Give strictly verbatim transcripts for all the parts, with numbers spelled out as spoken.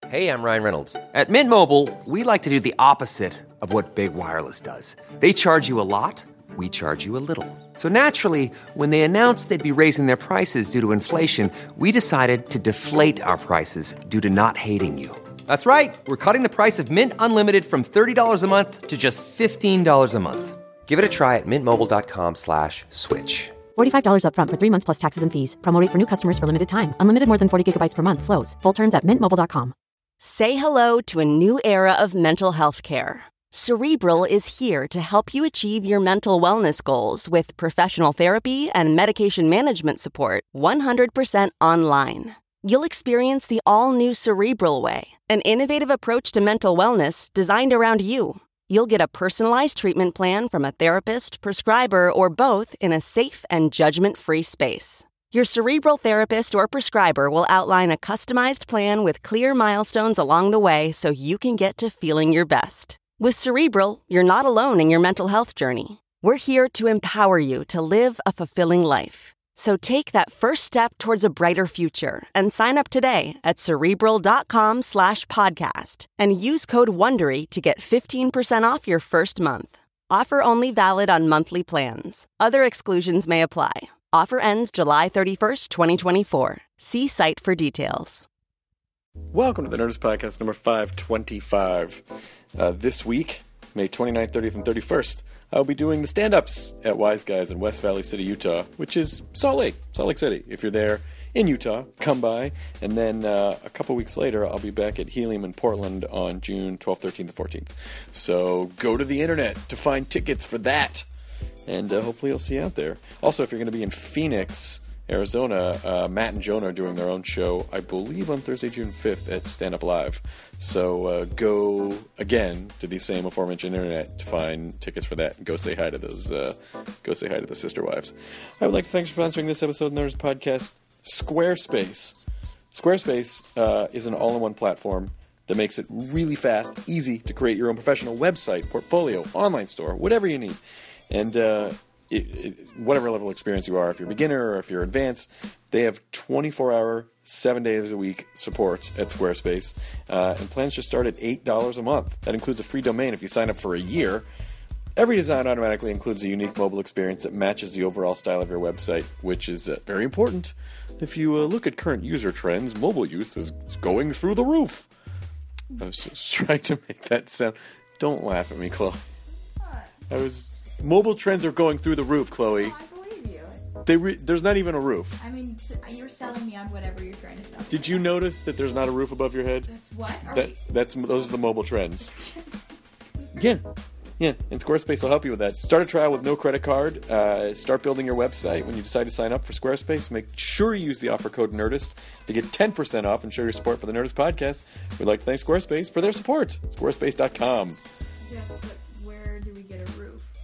Hey, I'm Ryan Reynolds. At Mint Mobile, we like to do the opposite of what Big Wireless does. They charge you a lot, we charge you a little. So naturally, when they announced they'd be raising their prices due to inflation, we decided to deflate our prices due to not hating you. That's right. We're cutting the price of Mint Unlimited from thirty dollars a month to just fifteen dollars a month. Give it a try at mintmobile.com slash switch. forty-five dollars up front for three months plus taxes and fees. Promo rate for new customers for limited time. Unlimited more than forty gigabytes per month slows. Full terms at mint mobile dot com. Say hello to a new era of mental health care. Cerebral is here to help you achieve your mental wellness goals with professional therapy and medication management support one hundred percent online. You'll experience the all-new Cerebral Way, an innovative approach to mental wellness designed around you. You'll get a personalized treatment plan from a therapist, prescriber, or both in a safe and judgment-free space. Your Cerebral therapist or prescriber will outline a customized plan with clear milestones along the way so you can get to feeling your best. With Cerebral, you're not alone in your mental health journey. We're here to empower you to live a fulfilling life. So take that first step towards a brighter future and sign up today at Cerebral.com slash podcast and use code WONDERY to get fifteen percent off your first month. Offer only valid on monthly plans. Other exclusions may apply. Offer ends July thirty-first, twenty twenty-four. See site for details. Welcome to the Nerdist Podcast number five twenty-five. Uh, this week, May twenty-ninth, thirtieth, and thirty-first, I'll be doing the stand-ups at Wise Guys in West Valley City, Utah, which is Salt Lake, Salt Lake City. If you're there in Utah, come by. And then uh, a couple weeks later, I'll be back at Helium in Portland on June twelfth, thirteenth, and fourteenth. So go to the internet to find tickets for that. And uh, hopefully you'll see you out there. Also, if you're going to be in Phoenix, Arizona, uh, Matt and Jonah are doing their own show, I believe on Thursday, June fifth at Stand Up Live. So uh, go, again, to the same aforementioned internet to find tickets for that. And go say hi to those, uh, go say hi to the sister wives. I would like to thank you for sponsoring this episode of the Nerdist Podcast, Squarespace. Squarespace uh, is an all-in-one platform that makes it really fast, easy to create your own professional website, portfolio, online store, whatever you need. And uh, it, it, whatever level of experience you are, if you're a beginner or if you're advanced, they have twenty-four hour, seven days a week support at Squarespace. Uh, and plans just start at eight dollars a month. That includes a free domain if you sign up for a year. Every design automatically includes a unique mobile experience that matches the overall style of your website, which is uh, very important. If you uh, look at current user trends, mobile use is going through the roof. I was just trying to make that sound. Don't laugh at me, Chloe. I was... Mobile trends are going through the roof, Chloe. No, I believe you. They re- there's not even a roof. I mean, you're selling me on whatever you're trying to sell. Did you notice that there's not a roof above your head? That's what? Are that we... that's those are the mobile trends. yeah, yeah. And Squarespace will help you with that. Start a trial with no credit card. Uh, start building your website. When you decide to sign up for Squarespace, make sure you use the offer code Nerdist to get ten percent off and show your support for the Nerdist Podcast. We'd like to thank Squarespace for their support. Squarespace dot com. Yeah, but where do we get a roof?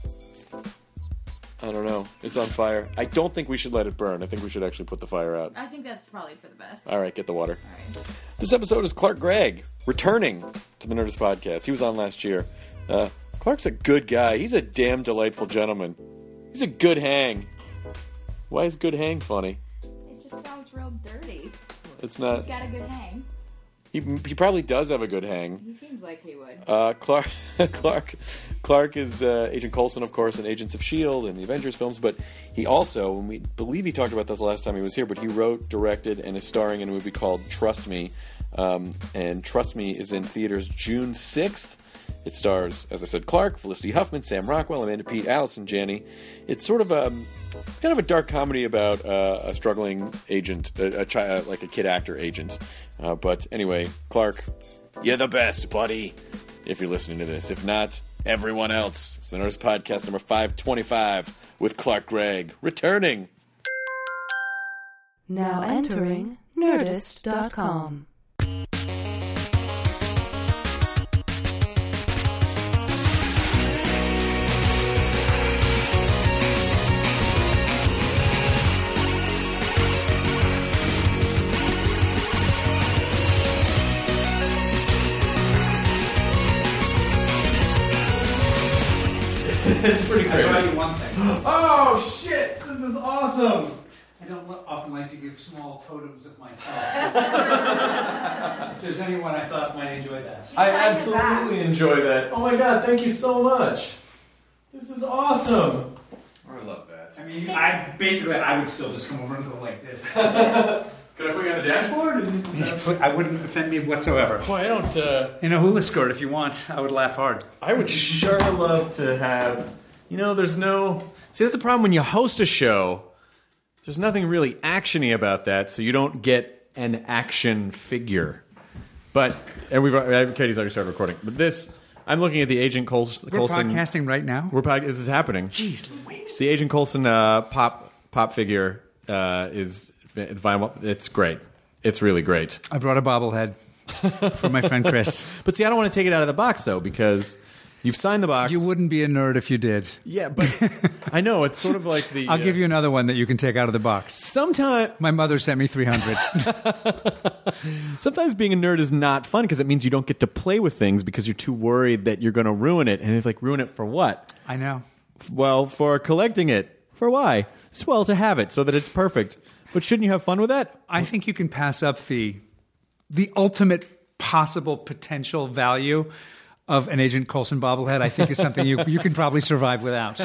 I don't know. It's on fire. I don't think we should let it burn. I think we should actually put the fire out. I think that's probably for the best. All right, get the water. All right. This episode is Clark Gregg, returning to the Nerdist Podcast. He was on last year. Uh, Clark's a good guy. He's a damn delightful gentleman. He's a good hang. Why is good hang funny? It just sounds real dirty. It's not... He's got a good hang. He, he probably does have a good hang. He seems like he would. Uh, Clark Clark Clark is uh, Agent Coulson, of course, in Agents of S H I E L D and the Avengers films, but he also, and we believe he talked about this last time he was here, but he wrote, directed, and is starring in a movie called Trust Me. Um, and Trust Me is in theaters June sixth. It stars, as I said, Clark, Felicity Huffman, Sam Rockwell, Amanda Peet, Allison Janney. It's sort of a, it's kind of a dark comedy about uh, a struggling agent, a, a chi- like a kid actor agent. Uh, but anyway, Clark, you're the best, buddy, if you're listening to this. If not, everyone else. It's the Nerdist Podcast number five twenty-five with Clark Gregg, returning. Now entering Nerdist dot com. It's pretty great. I'll tell you one thing. Oh shit! This is awesome. I don't lo- often like to give small totems of myself. If there's anyone I thought might enjoy that. I absolutely enjoy that. Oh my god, thank you so much. This is awesome. I love that. I mean, I basically I would still just come over and go like this. Could I put you on the dashboard? I wouldn't offend me whatsoever. Boy, I don't. Uh, In a hula skirt, if you want, I would laugh hard. I would sure love to have. You know, there's no. See, that's the problem when you host a show. There's nothing really actiony about that, so you don't get an action figure. But and we've Katie's already started recording. But this, I'm looking at the Agent Coulson. We're podcasting right now. We're pod, this is happening. Jeez Louise. The Agent Coulson uh, pop pop figure uh, is vinyl. It's great. It's really great. I brought a bobblehead for my friend Chris. But see, I don't want to take it out of the box though because you've signed the box. You wouldn't be a nerd if you did. Yeah, but I know it's sort of like the. I'll uh, give you another one that you can take out of the box. Sometime, My mother sent me three hundred. sometimes being a nerd is not fun because it means you don't get to play with things because you're too worried that you're going to ruin it. And it's like, ruin it for what? I know. Well, for collecting it. For why? It's well to have it so that it's perfect. But shouldn't you have fun with that? I think you can pass up the the ultimate possible potential value of an Agent Coulson bobblehead. I think is something you you can probably survive without.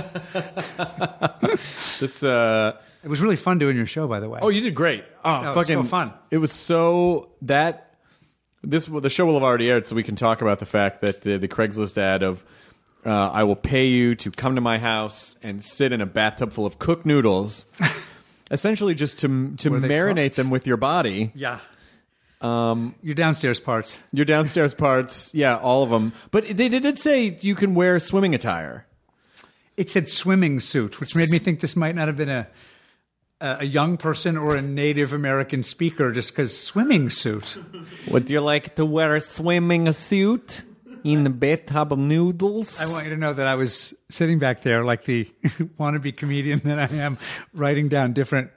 This. Uh, It was really fun doing your show, by the way. oh, you did great. Oh, That was fucking so fun. It was so that this the show will have already aired, so we can talk about the fact that uh, the Craigslist ad of uh, "I will pay you to come to my house and sit in a bathtub full of cooked noodles." Essentially, just to to Were they marinate cooked? them with your body. Yeah. Um, your downstairs parts. Your downstairs parts, yeah, all of them. But they did say you can wear swimming attire. It said swimming suit, which made me think this might not have been a a young person or a Native American speaker, just because swimming suit. Would you like to wear a swimming suit in the bathtub of noodles? I want you to know that I was sitting back there like the wannabe comedian that I am, writing down different.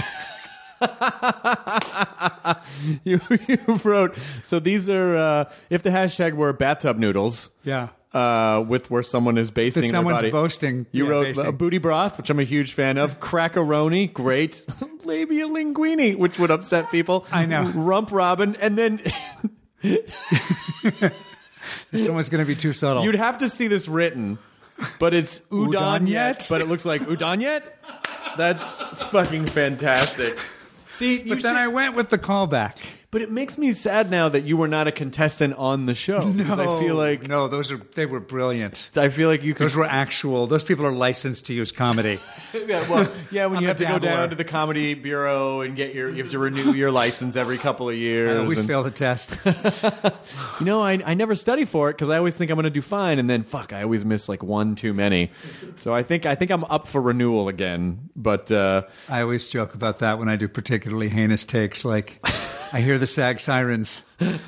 you, you wrote, so these are, uh, if the hashtag were bathtub noodles, Yeah. uh, with where someone is basing That their someone's body. boasting. You Yeah, wrote basting. uh, booty broth, which I'm a huge fan of. Crackaroni, great. Labia linguine, which would upset people. I know. Rump robin, and then This one was going to be too subtle. you'd have to see this written, but it's udon, Udon yet, yet? but it looks like udon yet. That's fucking fantastic. See, you but then should- I went with the callback. But it makes me sad now that you were not a contestant on the show. Because I feel like no, those are they were brilliant. I feel like you could. Those were actual. Those people are licensed to use comedy. yeah, well, yeah, when I'm you a have to go dabbler. down to the comedy bureau and get your, you have to renew your license every couple of years. I always and- fail the test. You know, I I never study for it because I always think I'm going to do fine, and then fuck, I always miss like one too many. So I think I think I'm up for renewal again. But uh, I always joke about that when I do particularly heinous takes, like I hear the SAG sirens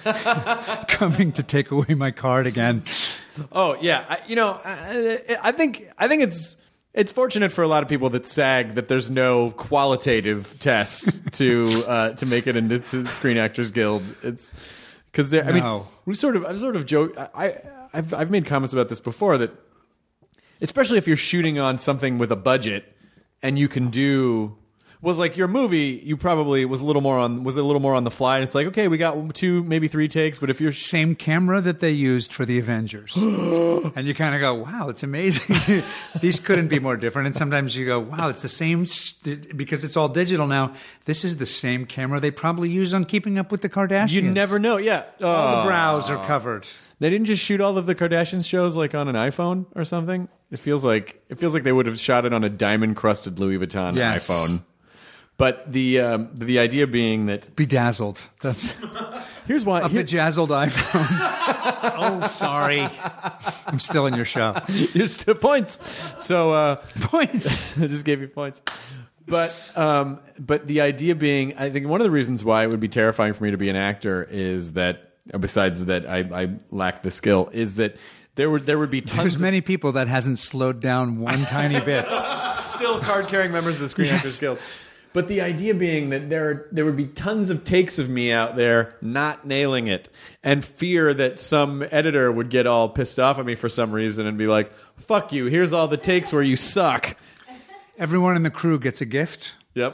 coming to take away my card again. oh yeah, I, you know, I, I think I think it's. It's fortunate for a lot of people that SAG that there's no qualitative test to uh, to make it into the Screen Actors Guild. It's because I mean No. we sort of I sort of joke. I I've I've made comments about this before that especially if you're shooting on something with a budget and you can do was like your movie you probably was a little more on was a little more on the fly and it's like okay we got two maybe three takes but if you're sh- Same camera that they used for the Avengers. And you kind of go, wow, it's amazing. These couldn't be more different. And sometimes you go, wow, it's the same, st- because it's all digital now. This is the same camera they probably use on Keeping Up with the Kardashians. you never know yeah All Oh. the brows are covered. They didn't just shoot all of the Kardashians shows like on an iPhone or something. It feels like it feels like they would have shot it on a diamond crusted Louis Vuitton Yes. iPhone. But the um, the idea being that Bedazzled. That's here's why a here- bedazzled iPhone. Oh, sorry. I'm still in your show. here's two points. So uh, Points. I just gave you points. But um, but the idea being, I think one of the reasons why it would be terrifying for me to be an actor is that, besides that I, I lack the skill, is that there would there would be tons There's of many people that hasn't slowed down one tiny bit. still card carrying members of the Screen Yes. Actors Guild. But the idea being that there are, there would be tons of takes of me out there not nailing it, and fear that some editor would get all pissed off at me for some reason and be like, "Fuck you! Here's all the takes where you suck." Everyone in the crew gets a gift. Yep.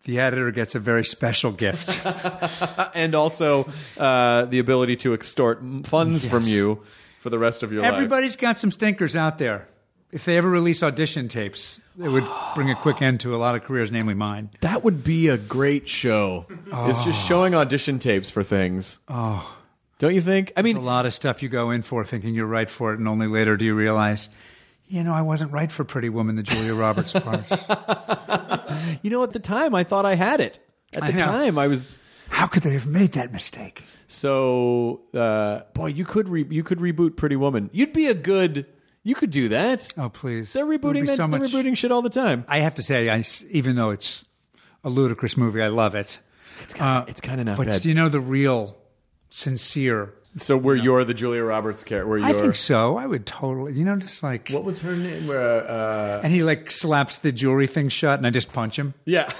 the editor gets a very special gift. And also uh, the ability to extort funds Yes. from you for the rest of your life. Everybody's got some stinkers out there. If they ever release audition tapes, it would bring a quick end to a lot of careers, namely mine. That would be a great show. It's just showing audition tapes for things. Oh, Don't you think? I mean, a lot of stuff you go in for thinking you're right for it, and only later do you realize, you know, I wasn't right for Pretty Woman, the Julia Roberts parts. you know, at the time, I thought I had it. At I the know. time, I was... How could they have made that mistake? So, uh, boy, you could re- you could reboot Pretty Woman. You'd be a good... You could do that. Oh, please. They're It would rebooting be that. so They're much- rebooting shit all the time. I have to say, I, even though it's a ludicrous movie, I love it. It's kind of Uh, it's kind of not but bad. you know, the real, sincere... So where you're the Julia Roberts character, where you're... I think so. I would totally, you know, just like... What was her name? Where, uh, And he like slaps the jewelry thing shut, and I just punch him. yeah.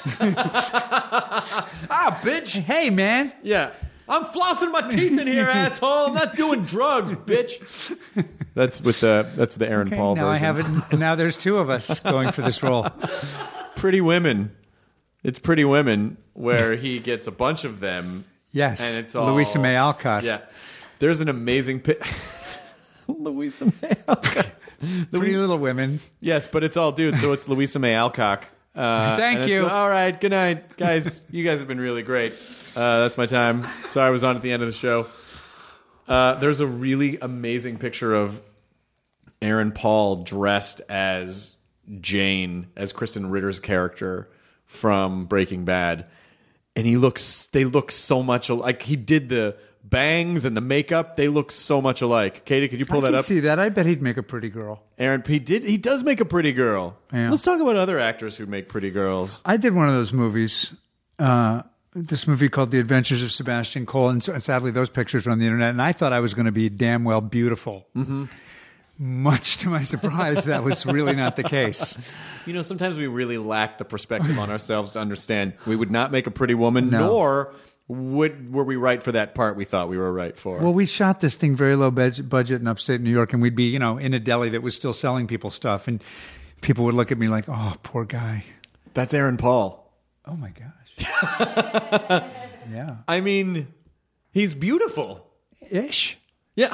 ah, bitch. Hey, man. Yeah. I'm flossing my teeth in here, asshole. I'm not doing drugs, bitch. That's with the that's the Aaron Okay, Paul now version. I have it. And now there's two of us going for this role. Pretty Women. It's Pretty Women where he gets a bunch of them. Yes. And it's all Louisa May Alcott. Yeah. There's an amazing pic. Louisa May Alcott. Pretty Little Women. Yes, but it's all dudes, so it's Louisa May Alcock. Uh, Thank and it's, you. All right, good night, guys. You guys have been really great. Uh, that's my time. Sorry I was on at the end of the show. Uh, there's a really amazing picture of Aaron Paul dressed as Jane, as Kristen Ritter's character from Breaking Bad. And he looks, they look so much like he did the bangs and the makeup. They look so much alike. Katie, could you pull I that can up? see that. I bet he'd make a pretty girl. Aaron, he did. He does make a pretty girl. Yeah. Let's talk about other actors who make pretty girls. I did one of those movies, uh, this movie called The Adventures of Sebastian Cole, and so- sadly those pictures are on the internet, and I thought I was going to be damn well beautiful. Mm-hmm. Much to my surprise, that was really not the case. You know, sometimes we really lack the perspective on ourselves to understand we would not make a pretty woman, No. nor would were we right for that part we thought we were right for. Well, we shot this thing very low bud- budget in upstate New York, and we'd be, you know, in a deli that was still selling people stuff, and people would look at me like, "Oh, poor guy." That's Aaron Paul. Oh my gosh. Yeah. I mean, he's beautiful. Ish. Yeah.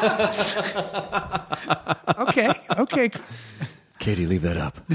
Okay. Okay. Katie, leave that up.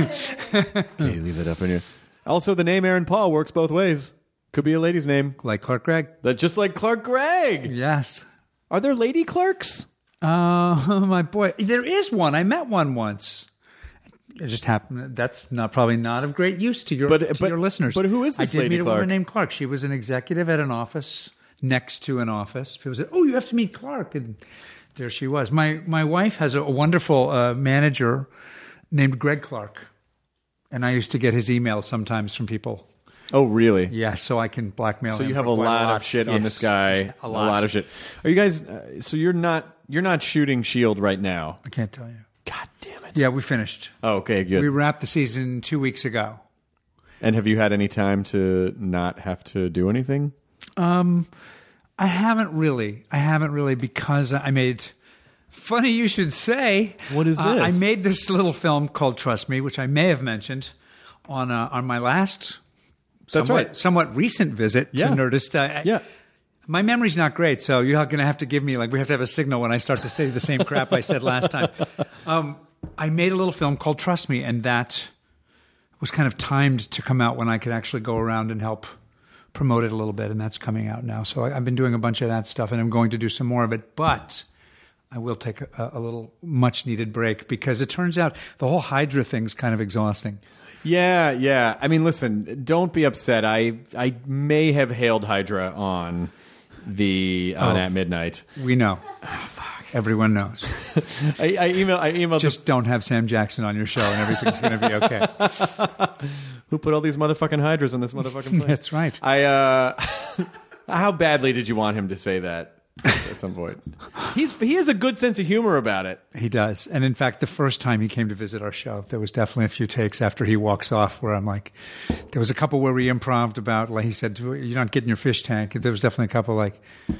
Katie, leave that up in here. Also, the name Aaron Paul works both ways. Could be a lady's name. Like Clark Gregg. That just like Clark Gregg. Yes. Are there lady clerks? Uh, my boy. There is one. I met one once. It just happened. That's not probably not of great use to your But- to but- your listeners. but who is this I did Lady meet a Clark? woman named Clark. She was an executive at an office next to an office. People said, "Oh, you have to meet Clark," and there she was. My my wife has a wonderful uh, manager named Greg Clark, and I used to get his emails sometimes from people. Oh, really? Yeah, so I can blackmail So him you have for a quite lot, of shit on Yes. this guy. A lot. of shit. Are you guys? Uh, so you're not you're not shooting S H I E L D right now. I can't tell you. God damn it. Yeah, we finished. Oh, okay, good. We wrapped the season two weeks ago. And have you had any time to not have to do anything? Um, I haven't really. I haven't really because I made. Funny you should say. What is Uh, I this? made this little film called Trust Me, which I may have mentioned on uh, on my last. That's somewhat, right. Somewhat recent visit Yeah. to Nerdist. I, I- Yeah. My memory's not great, so you're going to have to give me, like, we have to have a signal when I start to say the same crap I said last time. Um, I made a little film called Trust Me, and that was kind of timed to come out when I could actually go around and help promote it a little bit, and that's coming out now. So I, I've been doing a bunch of that stuff, and I'm going to do some more of it, but I will take a, a little much-needed break because it turns out the whole Hydra thing's kind of exhausting. Yeah, yeah. I mean, listen, don't be upset. I I may have hailed Hydra on the on Oh. At Midnight. We know. Everyone knows. I, I email I emailed Just don't have Sam Jackson on your show, and everything's going to be okay. the, who put all these motherfucking Hydras on this motherfucking plane. That's right. I uh how badly did you want him to say that at some point? He's he has a good sense of humor about it. He does. And in fact, the first time he came to visit our show, there was definitely a few takes after he walks off where I'm like, there was a couple where we improv'd about, like he said, you're not getting your fish tank. There was definitely a couple like,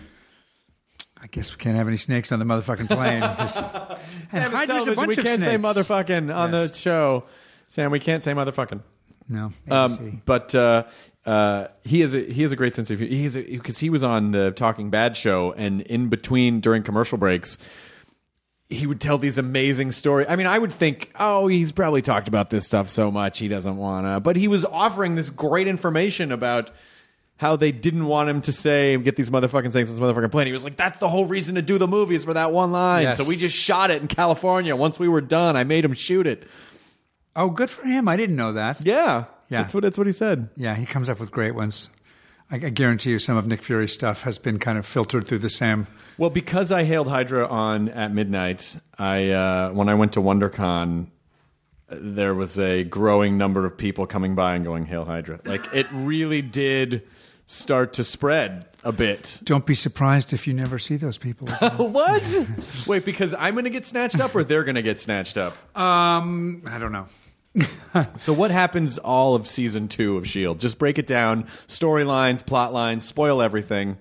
I guess we can't have any snakes on the motherfucking plane. Just, and Sam, it's Hydra's a television. bunch we of can't say snakes. motherfucking on Yes. the show. Sam, we can't say motherfucking. No. Um, but uh, uh, he has a he has a great sense of humor. He's because he was on the Talking Bad show, and in between during commercial breaks, he would tell these amazing stories. I mean, I would think, oh, he's probably talked about this stuff so much he doesn't want to. But he was offering this great information about how they didn't want him to say, get these motherfucking things on this motherfucking plane. He was like, that's the whole reason to do the movie is for that one line. Yes. So we just shot it in California. Once we were done, I made him shoot it. Oh, good for him. I didn't know that. Yeah. Yeah. That's what, that's what he said. Yeah, he comes up with great ones. I, I guarantee you some of Nick Fury's stuff has been kind of filtered through the same. Well, because I hailed Hydra on at midnight, I uh, when I went to WonderCon, there was a growing number of people coming by and going, Hail Hydra. Like, it really did start to spread a bit. Don't be surprised if you never see those people again. What? Wait, because I'm going to get snatched up or they're going to get snatched up? Um, I don't know. So what happens all of season two of S H I E L D? Just break it down. Storylines, plot lines, spoil everything.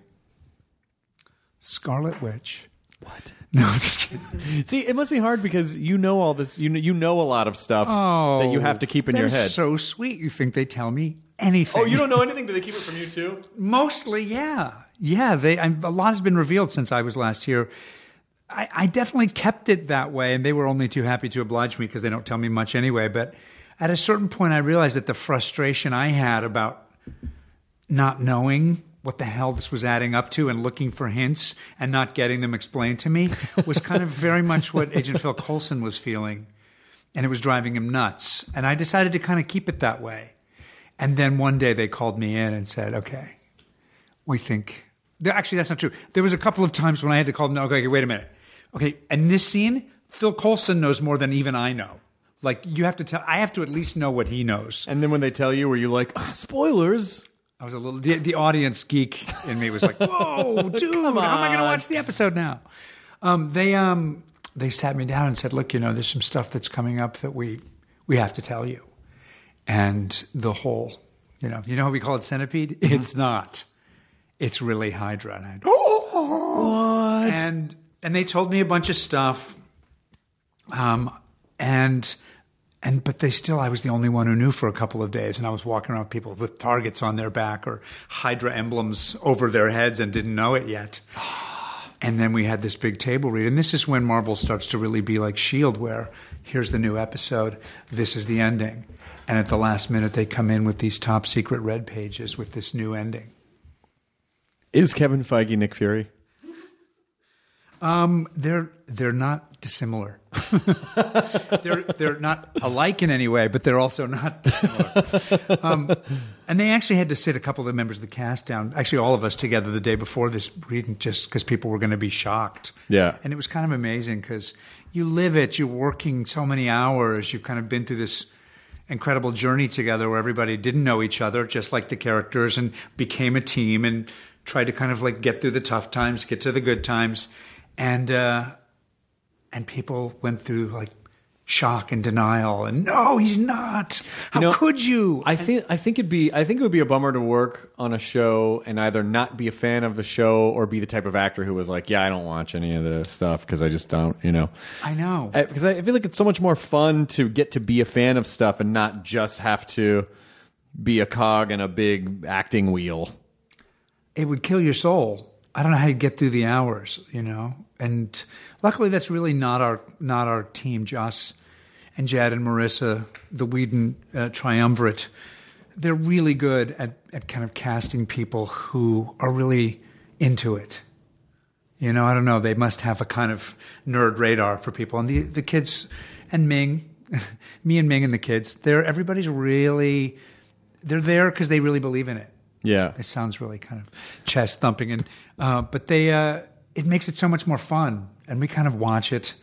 Scarlet Witch. What? No, I'm just kidding. See, it must be hard because you know all this. You know, you know a lot of stuff Oh, that you have to keep in your they're head. So sweet. You think they tell me anything? Oh, you don't know anything? Do they keep it from you too? Mostly, yeah, yeah. They I, a lot has been revealed since I was last here. I, I definitely kept it that way, and they were only too happy to oblige me because they don't tell me much anyway. But at a certain point, I realized that the frustration I had about not knowing what the hell this was adding up to and looking for hints and not getting them explained to me was kind of very much what Agent Phil Coulson was feeling. And it was driving him nuts. And I decided to kind of keep it that way. And then one day they called me in and said, okay, we think... Actually, that's not true. There was a couple of times when I had to call them, okay, wait a minute. Okay, in this scene, Phil Coulson knows more than even I know. Like, you have to tell... I have to at least know what he knows. And then when they tell you, were you like, ah, spoilers... I was a little... The, the audience geek in me was like, whoa, dude, how am I going to watch the episode now? Um, they um, they sat me down and said, look, you know, there's some stuff that's coming up that we we have to tell you. And the whole, you know, you know how we call it Centipede? It's not. It's really Hydra. And I, oh, what? And, and they told me a bunch of stuff. Um, and... And but they still, I was the only one who knew for a couple of days, and I was walking around with people with targets on their back or Hydra emblems over their heads and didn't know it yet. And then we had this big table read, and this is when Marvel starts to really be like S H I E L D, where here's the new episode, this is the ending, and at the last minute they come in with these top secret red pages with this new ending. Is Kevin Feige Nick Fury? Um, they're they're not dissimilar. they're they're not alike in any way, but they're also not dissimilar. Um, and they actually had to sit a couple of the members of the cast down, actually all of us together the day before this reading, just because people were going to be shocked. Yeah, and it was kind of amazing because you live it. You're working so many hours. You've kind of been through this incredible journey together where everybody didn't know each other, just like the characters, and became a team and tried to kind of like get through the tough times, get to the good times. And uh, and people went through like shock and denial, and no, he's not. How you know, could you? I think I think it'd be I think it would be a bummer to work on a show and either not be a fan of the show or be the type of actor who was like, yeah, I don't watch any of the stuff because I just don't, you know. I know I, because I feel like it's so much more fun to get to be a fan of stuff and not just have to be a cog in a big acting wheel. It would kill your soul. I don't know how you get through the hours, you know. And luckily, that's really not our not our team. Joss and Jed and Marissa, the Whedon uh, triumvirate, they're really good at, at kind of casting people who are really into it. You know, I don't know. They must have a kind of nerd radar for people. And the the kids and Ming, me and Ming and the kids, they're everybody's really they're there because they really believe in it. Yeah, it sounds really kind of chest thumping, and uh, but they uh, it makes it so much more fun, and we kind of watch it.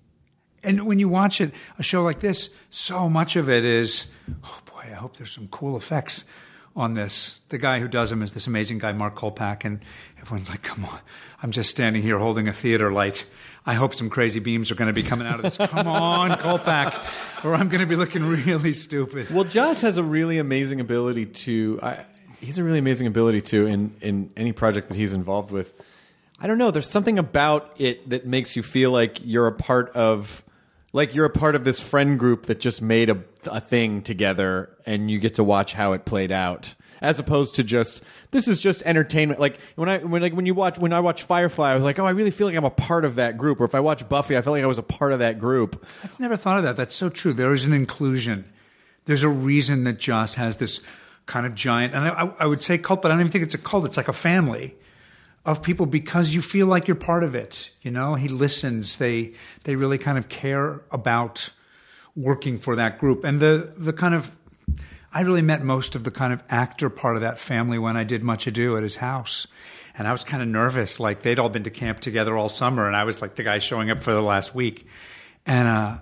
And when you watch it, a show like this, so much of it is, oh boy, I hope there's some cool effects on this. The guy who does them is this amazing guy, Mark Kolpak, and everyone's like, come on, I'm just standing here holding a theater light. I hope some crazy beams are going to be coming out of this. Come on, Kolpak, or I'm going to be looking really stupid. Well, Joss has a really amazing ability to... I, He's a really amazing ability to in, in any project that he's involved with. I don't know. There's something about it that makes you feel like you're a part of like you're a part of this friend group that just made a, a thing together, and you get to watch how it played out, as opposed to just this is just entertainment. Like when I when like when you watch when I watch Firefly, I was like, oh, I really feel like I'm a part of that group. Or if I watch Buffy, I feel like I was a part of that group. I've never thought of that. That's so true. There is an inclusion. There's a reason that Joss has this kind of giant, and I, I would say cult, but I don't even think it's a cult. It's like a family of people because you feel like you're part of it. You know, he listens. They they really kind of care about working for that group. And the the kind of, I really met most of the kind of actor part of that family when I did Much Ado at his house. And I was kind of nervous. Like they'd all been to camp together all summer, and I was like the guy showing up for the last week. And uh,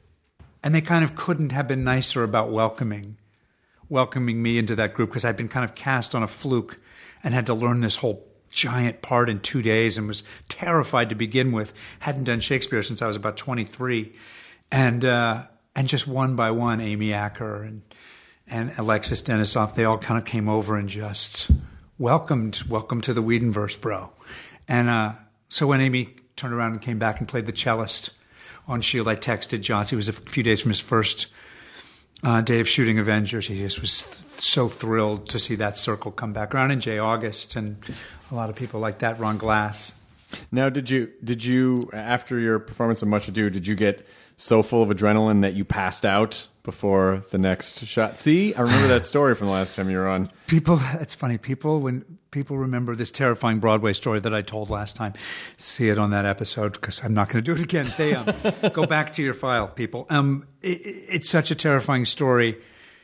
and they kind of couldn't have been nicer about welcoming welcoming me into that group because I'd been kind of cast on a fluke and had to learn this whole giant part in two days and was terrified to begin with. Hadn't done Shakespeare since I was about twenty-three. And uh, and just one by one, Amy Acker and and Alexis Denisoff, they all kind of came over and just welcomed, welcome to the Whedonverse, bro. And uh, so when Amy turned around and came back and played the cellist on S H I E L D, I texted Joss. He was a few days from his first uh, day of shooting Avengers. He just was th- so thrilled to see that circle come back around. And Jay August and a lot of people like that, Ron Glass. Now, did you did you after your performance of Much Ado, did you get so full of adrenaline that you passed out before the next shot? See, I remember that story from the last time you were on. People, it's funny. People, when people remember this terrifying Broadway story that I told last time, see it on that episode because I'm not going to do it again. They um, go back to your file, people. Um, it, it's such a terrifying story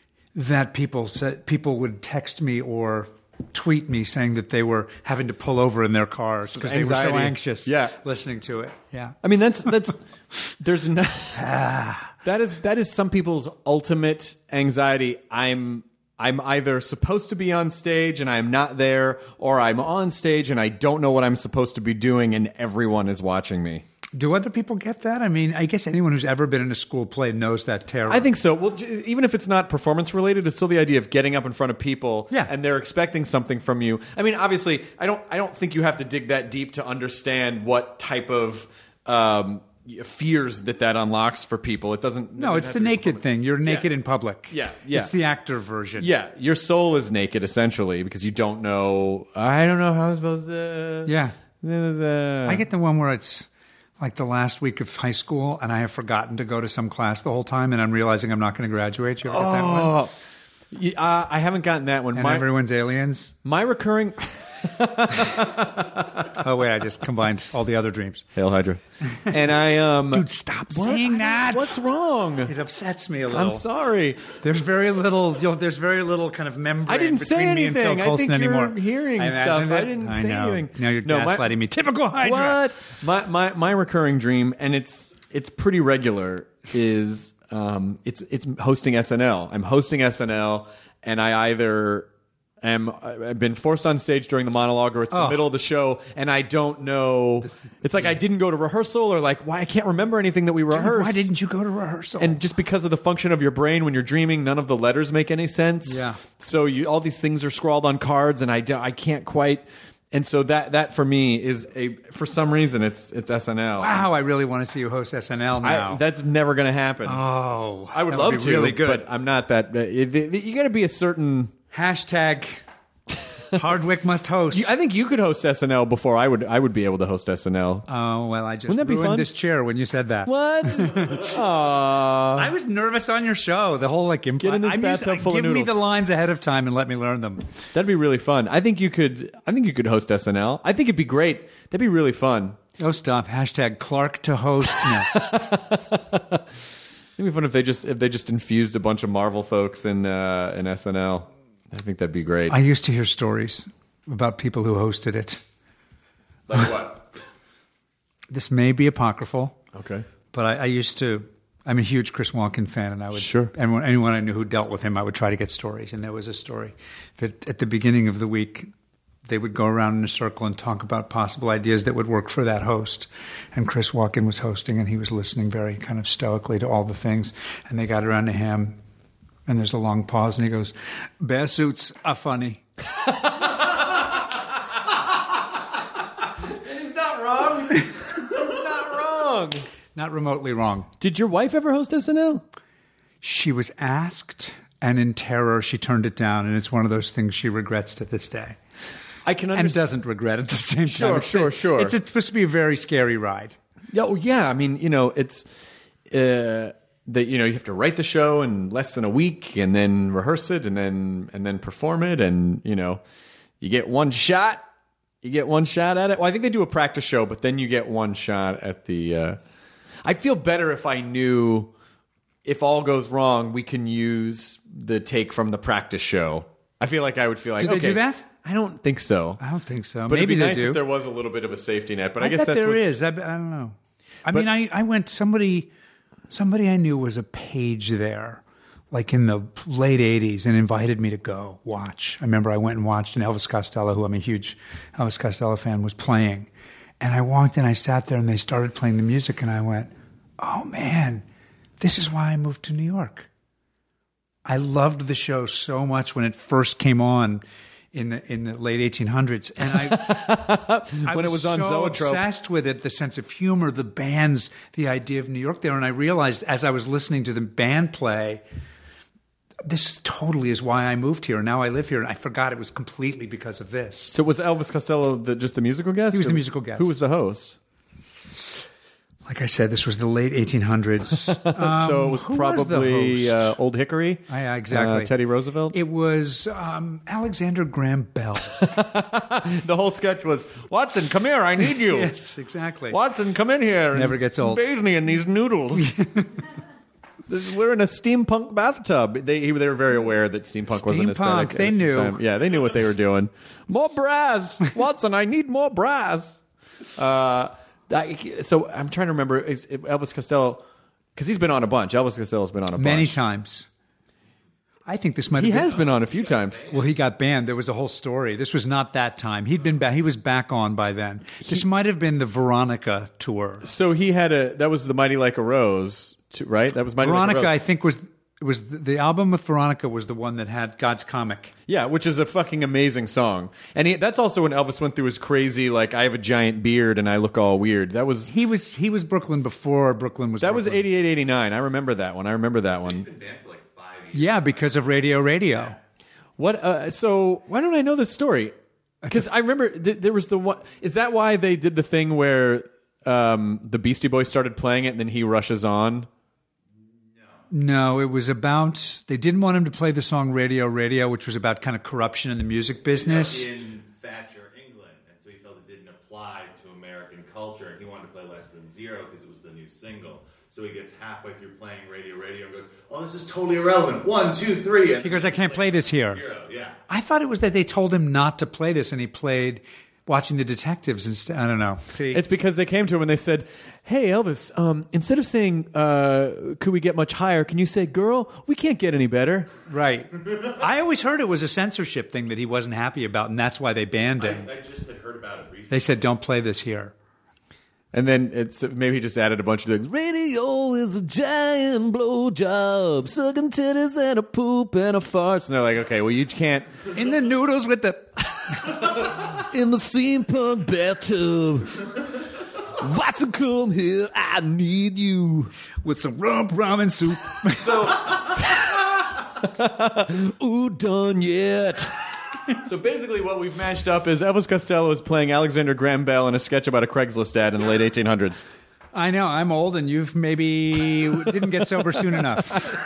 that people said people would text me or tweet me saying that they were having to pull over in their cars because they were so anxious yeah. listening to it. Yeah. I mean, that's, that's, there's no, that is, that is some people's ultimate anxiety. I'm, I'm either supposed to be on stage and I'm not there, or I'm on stage and I don't know what I'm supposed to be doing and everyone is watching me. Do other people get that? I mean, I guess anyone who's ever been in a school play knows that terror. I think so. Well, j- even if it's not performance related, it's still the idea of getting up in front of people, yeah. and they're expecting something from you. I mean, obviously, I don't. I don't think you have to dig that deep to understand what type of um, fears that that unlocks for people. It doesn't. No, it's the naked thing. You're naked yeah. in public. Yeah, yeah. It's the actor version. Yeah, your soul is naked essentially because you don't know. I don't know how I'm supposed to. Yeah, uh, I get the one where it's like the last week of high school, and I have forgotten to go to some class the whole time, and I'm realizing I'm not going to graduate. You ever get that one? Oh, yeah, uh, I haven't gotten that one. And my, everyone's aliens. My recurring. Oh wait, I just combined all the other dreams. Hail Hydra. And I um Dude, stop what? saying that. What's wrong? It upsets me a little. I'm sorry. There's very little. You know, there's very little kind of membrane I didn't between say me and Phil anything. I Coulson think you're anymore. hearing I stuff. imagined I it. didn't I say know. anything. Now you're No, my- gaslighting me. Typical Hydra. What? My my my recurring dream, and it's it's pretty regular, is um it's it's hosting S N L. I'm hosting S N L, and I either am I've been forced on stage during the monologue, or it's Oh. the middle of the show, and I don't know. It's like I didn't go to rehearsal, or like why I can't remember anything that we rehearsed. Why didn't you go to rehearsal? And just because of the function of your brain when you're dreaming, none of the letters make any sense. Yeah. So you, all these things are scrawled on cards, and I, do, I can't quite. And so that that for me is a for some reason it's it's S N L. Wow, I really want to see you host S N L now. I, that's never going to happen. oh, I would that love be to, really good. but I'm not that. Uh, it- it- you got to be a certain. Hashtag Hardwick must host. You, I think you could host S N L before I would. I would be able to host S N L. Oh, well, I just Wouldn't that be ruined fun? this chair when you said that. What? Aww. I was nervous on your show. The whole like improv. Get in this I'm bathtub used, full of give me noodles. the lines ahead of time and let me learn them. That'd be really fun. I think you could. I think you could host S N L. I think it'd be great. That'd be really fun. Oh, stop. Hashtag Clark to host. No. It'd be fun if they just if they just infused a bunch of Marvel folks in uh, in S N L. I think that'd be great. I used to hear stories about people who hosted it. Like what? This may be apocryphal, Okay. but I, I used to. I'm a huge Chris Walken fan, and I would. Sure. And when, anyone I knew who dealt with him, I would try to get stories. And there was a story that at the beginning of the week, they would go around in a circle and talk about possible ideas that would work for that host. And Chris Walken was hosting, and he was listening very kind of stoically to all the things. And they got around to him, and there's a long pause, and he goes, "Bear suits are funny." He's not wrong. He's not wrong. Not remotely wrong. Did your wife ever host S N L? She was asked, and in terror, she turned it down, and it's one of those things she regrets to this day. I can And understand. doesn't regret at the same Sure, time. It's- sure, sure. It's, it's supposed to be a very scary ride. Yeah, oh, yeah. I mean, you know, it's uh, that you know you have to write the show in less than a week, and then rehearse it, and then and then perform it, and you know, you get one shot. You get one shot at it. Well, I think they do a practice show, but then you get one shot at the. Uh, I'd feel better if I knew if all goes wrong, we can use the take from the practice show. I feel like I would feel like Do they okay, do that? I don't think so. I don't think so. But Maybe it'd be they nice do. if there was a little bit of a safety net. But I, I guess bet that's there what's- is. I, I don't know. I But- mean, I, I went, somebody, somebody I knew was a page there, like in the late eighties, and invited me to go watch. I remember I went and watched, and Elvis Costello, who I'm a huge Elvis Costello fan, was playing. And I walked in, I sat there, and they started playing the music, and I went, oh man, this is why I moved to New York. I loved the show so much when it first came on in the in the late eighteen hundreds, and I, I When it was on so Zoetrope. obsessed with it, the sense of humor, the bands, the idea of New York there, and I realized as I was listening to the band play, this totally is why I moved here. And now I live here, and I forgot it was completely because of this. So was Elvis Costello the, just the musical guest? He was the Or musical guest. Who was the host? Like I said, this was the late eighteen hundreds. Um, so it was who probably was the host? uh, Old Hickory. Ah, yeah, exactly. Uh, Teddy Roosevelt. It was um, Alexander Graham Bell. The whole sketch was Watson, come here, I need you. Yes, exactly. Watson, come in here. Never and gets old. Bathe me in these noodles. This- We're in a steampunk bathtub. They they were very aware that steampunk, wasn't Steampunk, aesthetic. they at the knew. time. Yeah, they knew what they were doing. More brass, Watson. I need more brass. Uh, that, so I'm trying to remember is Elvis Costello because he's been on a bunch. Elvis Costello's been on a Many bunch. times. I think this might He have been, has been on a few times. Well, he got banned. There was a whole story. This was not that time. He'd been back. He was back on by then. This might have been the Veronica tour. So he had a that was the Mighty Like a Rose, too, right? That was Mighty Veronica, Like a I Rose. think, was was the, the album with Veronica was the one that had God's Comic. Yeah, which is a fucking amazing song. And he, that's also when Elvis went through his crazy like I have a giant beard and I look all weird. That was He was he was Brooklyn before Brooklyn was. that was Brooklyn. eighty-eight, eighty-nine. I remember that one. I remember that one. Yeah, because of Radio Radio. What? Uh, so why don't I know this story? Because I remember th- there was the one. Is that why they did the thing where um, the Beastie Boys started playing it and then he rushes on? No, it was about. They didn't want him to play the song Radio Radio, which was about kind of corruption in the music business. In Thatcher, England, and so he felt it didn't apply to American culture, and he wanted to play Less Than Zero because it was the new single. So he gets halfway through playing Radio Radio and goes, "Oh, this is totally irrelevant. One, two, three." And He goes, "I can't play this here." Zero, yeah. I thought it was that they told him not to play this, and he played Watching the Detectives instead. I don't know. See, It's because they came to him and they said, "Hey, Elvis, um, instead of saying uh, could we get much higher, can you say, girl, we can't get any better." right. I always heard it was a censorship thing that he wasn't happy about, and that's why they banned him. I, I just had heard about it recently. They said, "Don't play this here." And then it's maybe he just added a bunch of things. Radio is a giant blowjob, sucking titties and a poop and a farts. And they're like, okay, well, you can't. In the noodles with the. In the steampunk bathtub. Watson, come here, I need you. With some rump ramen soup. Ooh, done yet. So basically what we've mashed up is Elvis Costello is playing Alexander Graham Bell in a sketch about a Craigslist ad in the late eighteen hundreds. I know, I'm old, and you've maybe didn't get sober soon enough.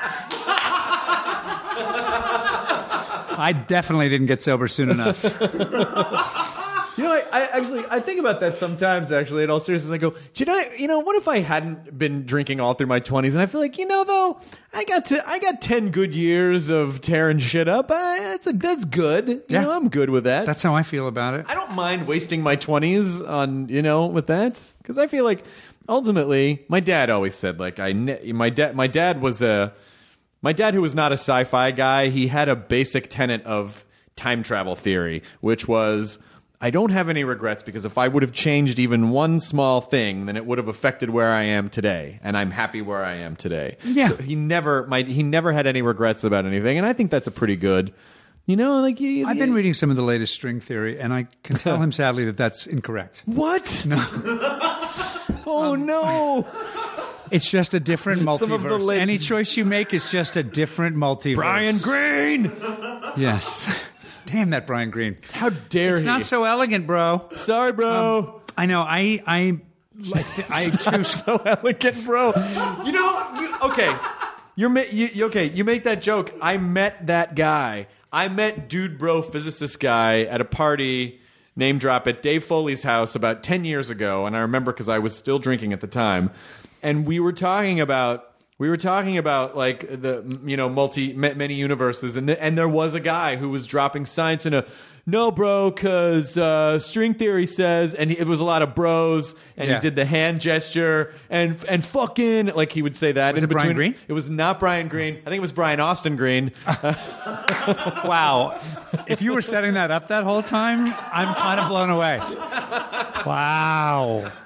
I definitely didn't get sober soon enough. You know, I, I actually I think about that sometimes. Actually, in all seriousness, I go, "Did I? You know, what if I hadn't been drinking all through my twenties?" And I feel like, you know, though, I got to I got ten good years of tearing shit up. I, that's a, that's good. You Yeah. know, I'm good with that. That's how I feel about it. I don't mind wasting my twenties on, you know, with that, because I feel like ultimately, my dad always said, like, I ne- my dad my dad was a my dad who was not a sci-fi guy. He had a basic tenet of time travel theory, which was, I don't have any regrets because if I would have changed even one small thing, then it would have affected where I am today, and I'm happy where I am today. Yeah. So he never, my, he never had any regrets about anything, and I think that's a pretty good, you know, like you. I've been reading some of the latest string theory, and I can tell him sadly that that's incorrect. What? No. Oh no. It's just a different Some of the multiverse. lit- Any choice you make is just a different multiverse. Brian Green. Yes. Damn that Brian Green. How dare It's he? not so elegant, bro. Sorry, bro. I know. I I like the- I too. So elegant, bro. You know, you, okay. You're ma- you, you- okay. You make that joke. I met that guy. I met dude, bro, physicist guy at a party. Name drop at Dave Foley's house about ten years ago, and I remember because I was still drinking at the time, and we were talking about we were talking about like the you know multi many universes, and the, and there was a guy who was dropping science in a. No, bro, because uh, string theory says, and he, it was a lot of bros, and Yeah. he did the hand gesture, and and fucking, like he would say that. Was in it Brian between. Green? It was not Brian Green. I think it was Brian Austin Green. Wow. If you were setting that up that whole time, I'm kind of blown away. Wow.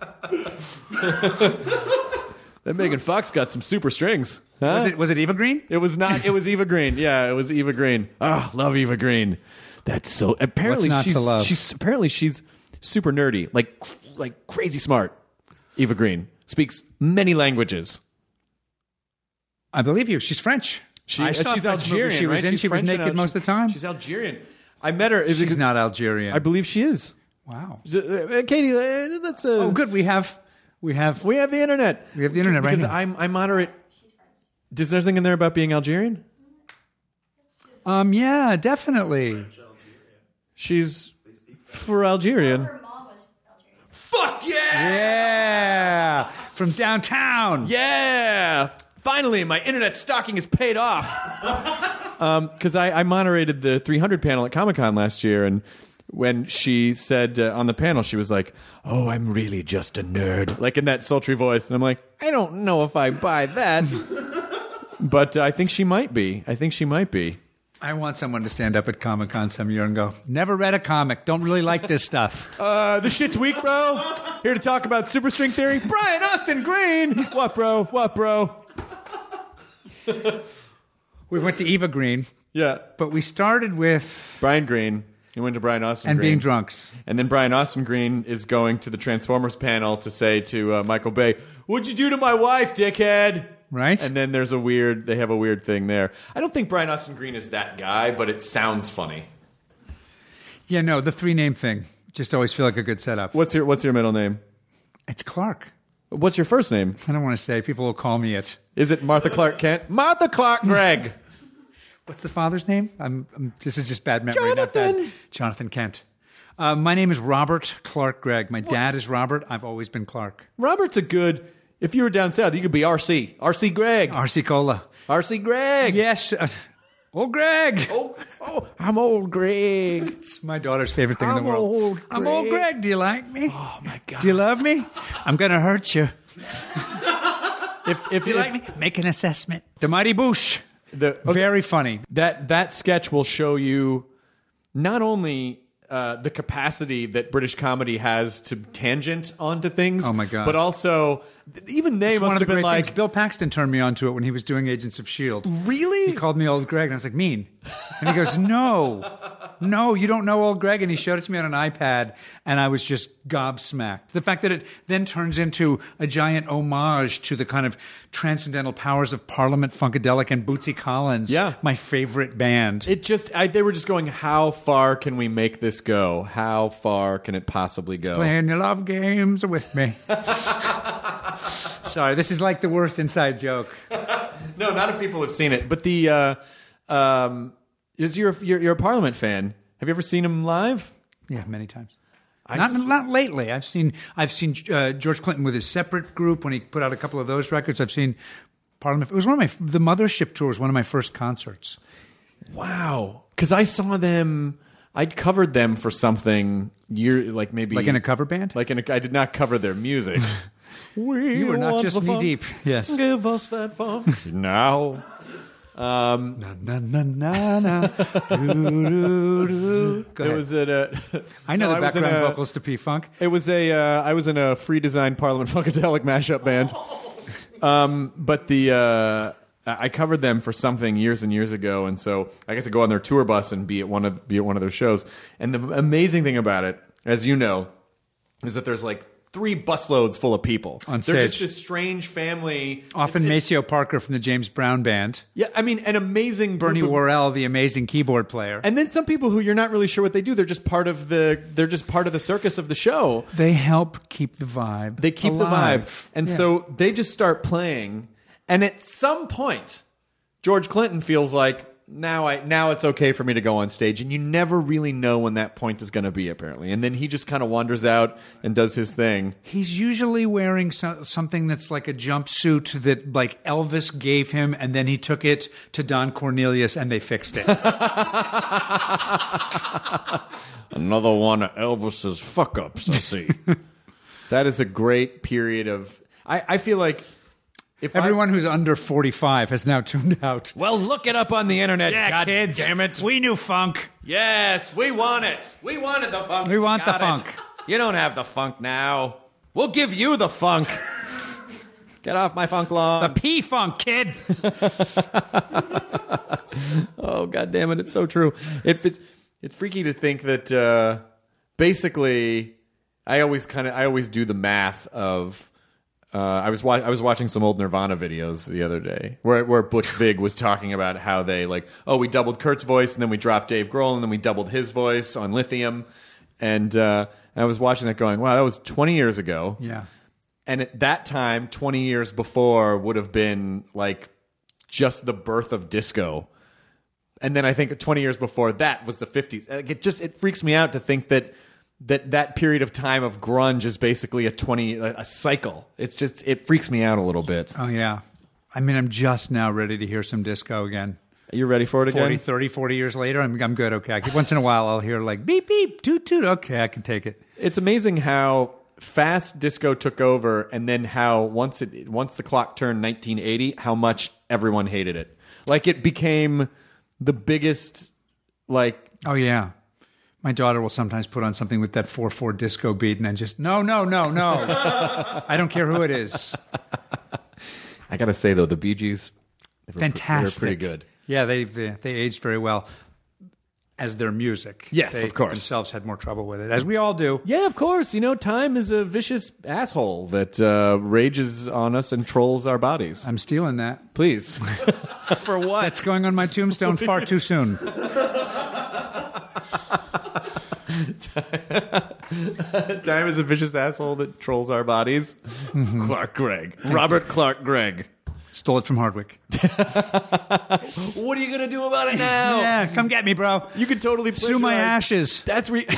That Megan Fox got some super strings. Huh? Was it was it Eva Green? It was not. It was Eva Green. Yeah, it was Eva Green. Oh, love Eva Green. That's so. Apparently, What's not she's to love? she's apparently she's super nerdy, like like crazy smart. Eva Green speaks many languages. I believe you. She's French. She, I uh, saw a she's French movie Algerian. She was right? in. She's She was French and naked Al- most of the time. She's Algerian. I met her. She's not Algerian. I believe she is. Wow. Uh, Katie, uh, that's a. Oh, good. We have we have We have the internet. We have the internet right because now. I'm I moderate. Is there anything in there about being Algerian? um yeah, definitely. She's for Algerian. Her mom was Algerian. Fuck yeah! Yeah. From downtown. Yeah! Finally, my internet stalking is paid off. Because um, I, I moderated the three hundred panel at Comic-Con last year, and when she said uh, on the panel, she was like, "Oh, I'm really just a nerd," like in that sultry voice. And I'm like, I don't know if I buy that. But uh, I think she might be. I think she might be. I want someone to stand up at Comic-Con some year and go, never read a comic, don't really like this stuff. Uh, the shit's weak, bro. Here to talk about super string theory, Brian Austin Green. What, bro? What, bro? We went to Eva Green, Yeah. but we started with Brian Green. He went to Brian Austin and Green. being drunks. And then Brian Austin Green is going to the Transformers panel to say to uh, Michael Bay, "What'd you do to my wife, dickhead?" Right. And then there's a weird, they have a weird thing there. I don't think Brian Austin Green is that guy, but it sounds funny. Yeah, no, the three name thing. Just always feel like a good setup. What's your What's your middle name? It's Clark. What's your first name? I don't want to say. People will call me it. Is it Martha Clark Kent? Martha Clark Gregg. What's the father's name? I'm, I'm this is just bad memory. not Jonathan. bad. Jonathan Kent. Uh, my name is Robert Clark Gregg. My dad is Robert. I've always been Clark. Robert's a good, if you were down south, you could be R C. R C Gregg. R C Cola. R C Gregg. Yes. Uh, old Greg. Oh, oh, I'm old Greg. It's my daughter's favorite thing in I'm the world. old I'm old Greg. Greg. Do you like me? Oh, my God. Do you love me? I'm going to hurt you. If, if Do you like me? Make an assessment. The Mighty Boosh. The, okay. Very funny. That that sketch will show you not only uh, the capacity that British comedy has to tangent onto things. Oh, my God. But also, even they It's must one of the have been great like, things. Bill Paxton turned me onto it when he was doing Agents of S H I E L D. really? He called me Old Greg, and I was like, mean. And he goes, no, no, you don't know Old Greg. And he showed it to me on an iPad, and I was just gobsmacked. The fact that it then turns into a giant homage to the kind of transcendental powers of Parliament Funkadelic and Bootsy Collins, Yeah. my favorite band. It just, I, they were just going, how far can we make this go? How far can it possibly go? Playing your love games with me. Sorry, this is like the worst inside joke. No, not if people have seen it. But the, uh, um, is you're, you're, you're a Parliament fan. Have you ever seen him live? Yeah, many times. I Not, s- not lately. I've seen I've seen uh, George Clinton with his separate group when he put out a couple of those records. I've seen Parliament. It was one of my the Mothership tour was one of my first concerts. Wow. Because I saw them, I covered them for something year, like maybe Like in a cover band? Like in a, I did not cover their music. we You were not want just the knee fun. deep. Yes. Give us that fun now. Um, Na na na na. Do, do, do. Go it ahead. was at a. I know no, the was in background a- vocals to P Funk. It was a. Uh, I was in a free design Parliament Funkadelic mashup band. Um, but the uh, I covered them for something years and years ago, and so I got to go on their tour bus and be at one of be at one of their shows. And the amazing thing about it, as you know, is that there's like three busloads full of people On They're stage. just this strange family. Often It's- it's- Maceo Parker from the James Brown Band. Yeah, I mean, an amazing Bernie group of- Worrell, the amazing keyboard player. and then some people who you're not really sure what they do. They're just part of the. They're just part of the circus of the show. They help keep the vibe. They keep alive. the vibe, and Yeah. so they just start playing. And at some point, George Clinton feels like now I now it's okay for me to go on stage, and you never really know when that point is going to be. Apparently, and then he just kind of wanders out and does his thing. He's usually wearing so- something that's like a jumpsuit that like Elvis gave him, and then he took it to Don Cornelius and they fixed it. Another one of Elvis's fuck ups. I see. That is a great period of. I, I feel like if Everyone who's under forty-five has now tuned out. I, well, look it up on the internet. Yeah, God kids. damn it. We knew funk. Yes, we want it. We wanted the funk. We want the Got it. funk. You don't have the funk now. We'll give you the funk. Get off my funk lawn. The P-funk, kid. Oh, God damn it. It's so true. It, it's, it's freaky to think that uh, basically I always kind of I always do the math of uh, I was wa- I was watching some old Nirvana videos the other day where where Butch Vig was talking about how they like, oh, we doubled Kurt's voice and then we dropped Dave Grohl and then we doubled his voice on Lithium. And, uh, and I was watching that going, wow, that was twenty years ago. Yeah. And at that time, twenty years before, would have been like just the birth of disco. And then I think twenty years before that was the fifties. Like, it just it freaks me out to think that that that period of time of grunge is basically a twenty a cycle. It's just it freaks me out a little bit. Oh, yeah. I mean, I'm just now ready to hear some disco again. Are you ready for it again? forty, thirty, forty years later, I'm, I'm good. Okay. Once in a while, I'll hear like beep, beep, toot, toot. Okay, I can take it. It's amazing how fast disco took over, and then how once it once the clock turned nineteen eighty, how much everyone hated it. Like it became the biggest, like Oh, yeah. My daughter will sometimes put on something with that four four disco beat and then just, no, no, no, no. I don't care who it is. I gotta say though, the Bee Gees, they were, Fantastic. they were pretty good. Yeah, they, they they aged very well as their music. Yes, they of course. themselves had more trouble with it, as we all do. Yeah, of course. You know, time is a vicious asshole that uh, rages on us and trolls our bodies. I'm stealing that. Please. For what? That's going on my tombstone far too soon. Time is a vicious asshole that trolls our bodies. Mm-hmm. Clark Gregg. Robert Clark Gregg. Stole it from Hardwick. What are you going to do about it now? Yeah, come get me, bro. You could totally Sue my plagiarize- ashes. That's re-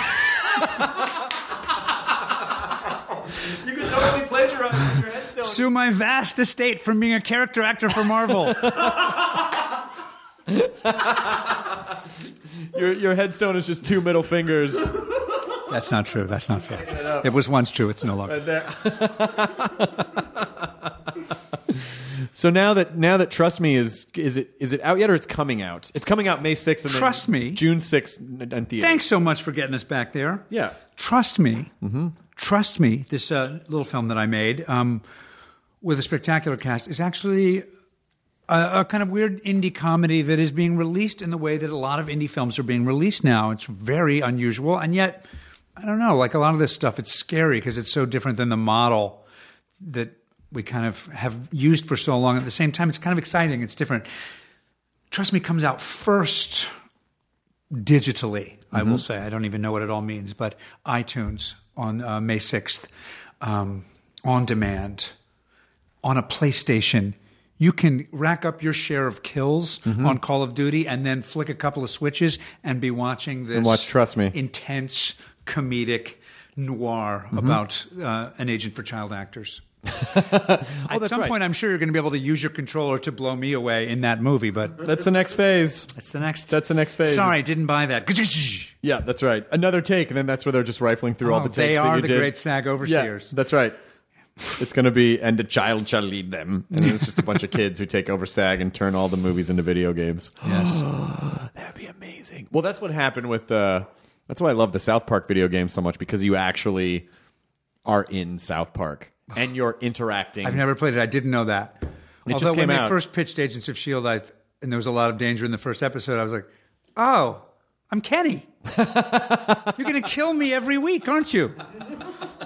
You could totally plagiarize your headstone. Sue my vast estate from being a character actor for Marvel. Your your headstone is just two middle fingers. That's not true. That's not fair. It was once true. It's no longer. Right there. So now that now that Trust Me is is it is it out yet or it's coming out? It's coming out May sixth and then Trust Me? June sixth in theater. Thanks so much for getting us back there. Yeah. Trust Me. Mm-hmm. Trust Me. This uh, little film that I made um, with a spectacular cast is actually a, a kind of weird indie comedy that is being released in the way that a lot of indie films are being released now. It's very unusual, and yet I don't know. Like a lot of this stuff, it's scary because it's so different than the model that we kind of have used for so long. At the same time, it's kind of exciting. It's different. Trust Me comes out first digitally, mm-hmm. I will say. I don't even know what it all means, but iTunes on uh, May sixth, um, on demand, on a PlayStation. You can rack up your share of kills mm-hmm. on Call of Duty and then flick a couple of switches and be watching this and watch Trust Me. intense comedic noir mm-hmm. about uh, an agent for child actors. oh, At some right. point, I'm sure you're going to be able to use your controller to blow me away in that movie, but That's the next phase. that's the next. That's the next phase. Sorry, didn't buy that. Yeah, that's right. Another take, and then that's where they're just rifling through all Oh, the takes they that are you the did. great SAG overseers. Yeah, that's right. It's going to be, and the child shall lead them. And it's just a bunch of kids who take over SAG and turn all the movies into video games. Yes. That'd be amazing. Well, that's what happened with, uh, that's why I love the South Park video game so much, because you actually are in South Park. And you're interacting. I've never played it. I didn't know that. It Although just came when out. they first pitched Agents of S H I E L D, I, and there was a lot of danger in the first episode, I was like, oh, I'm Kenny. You're going to kill me every week, aren't you?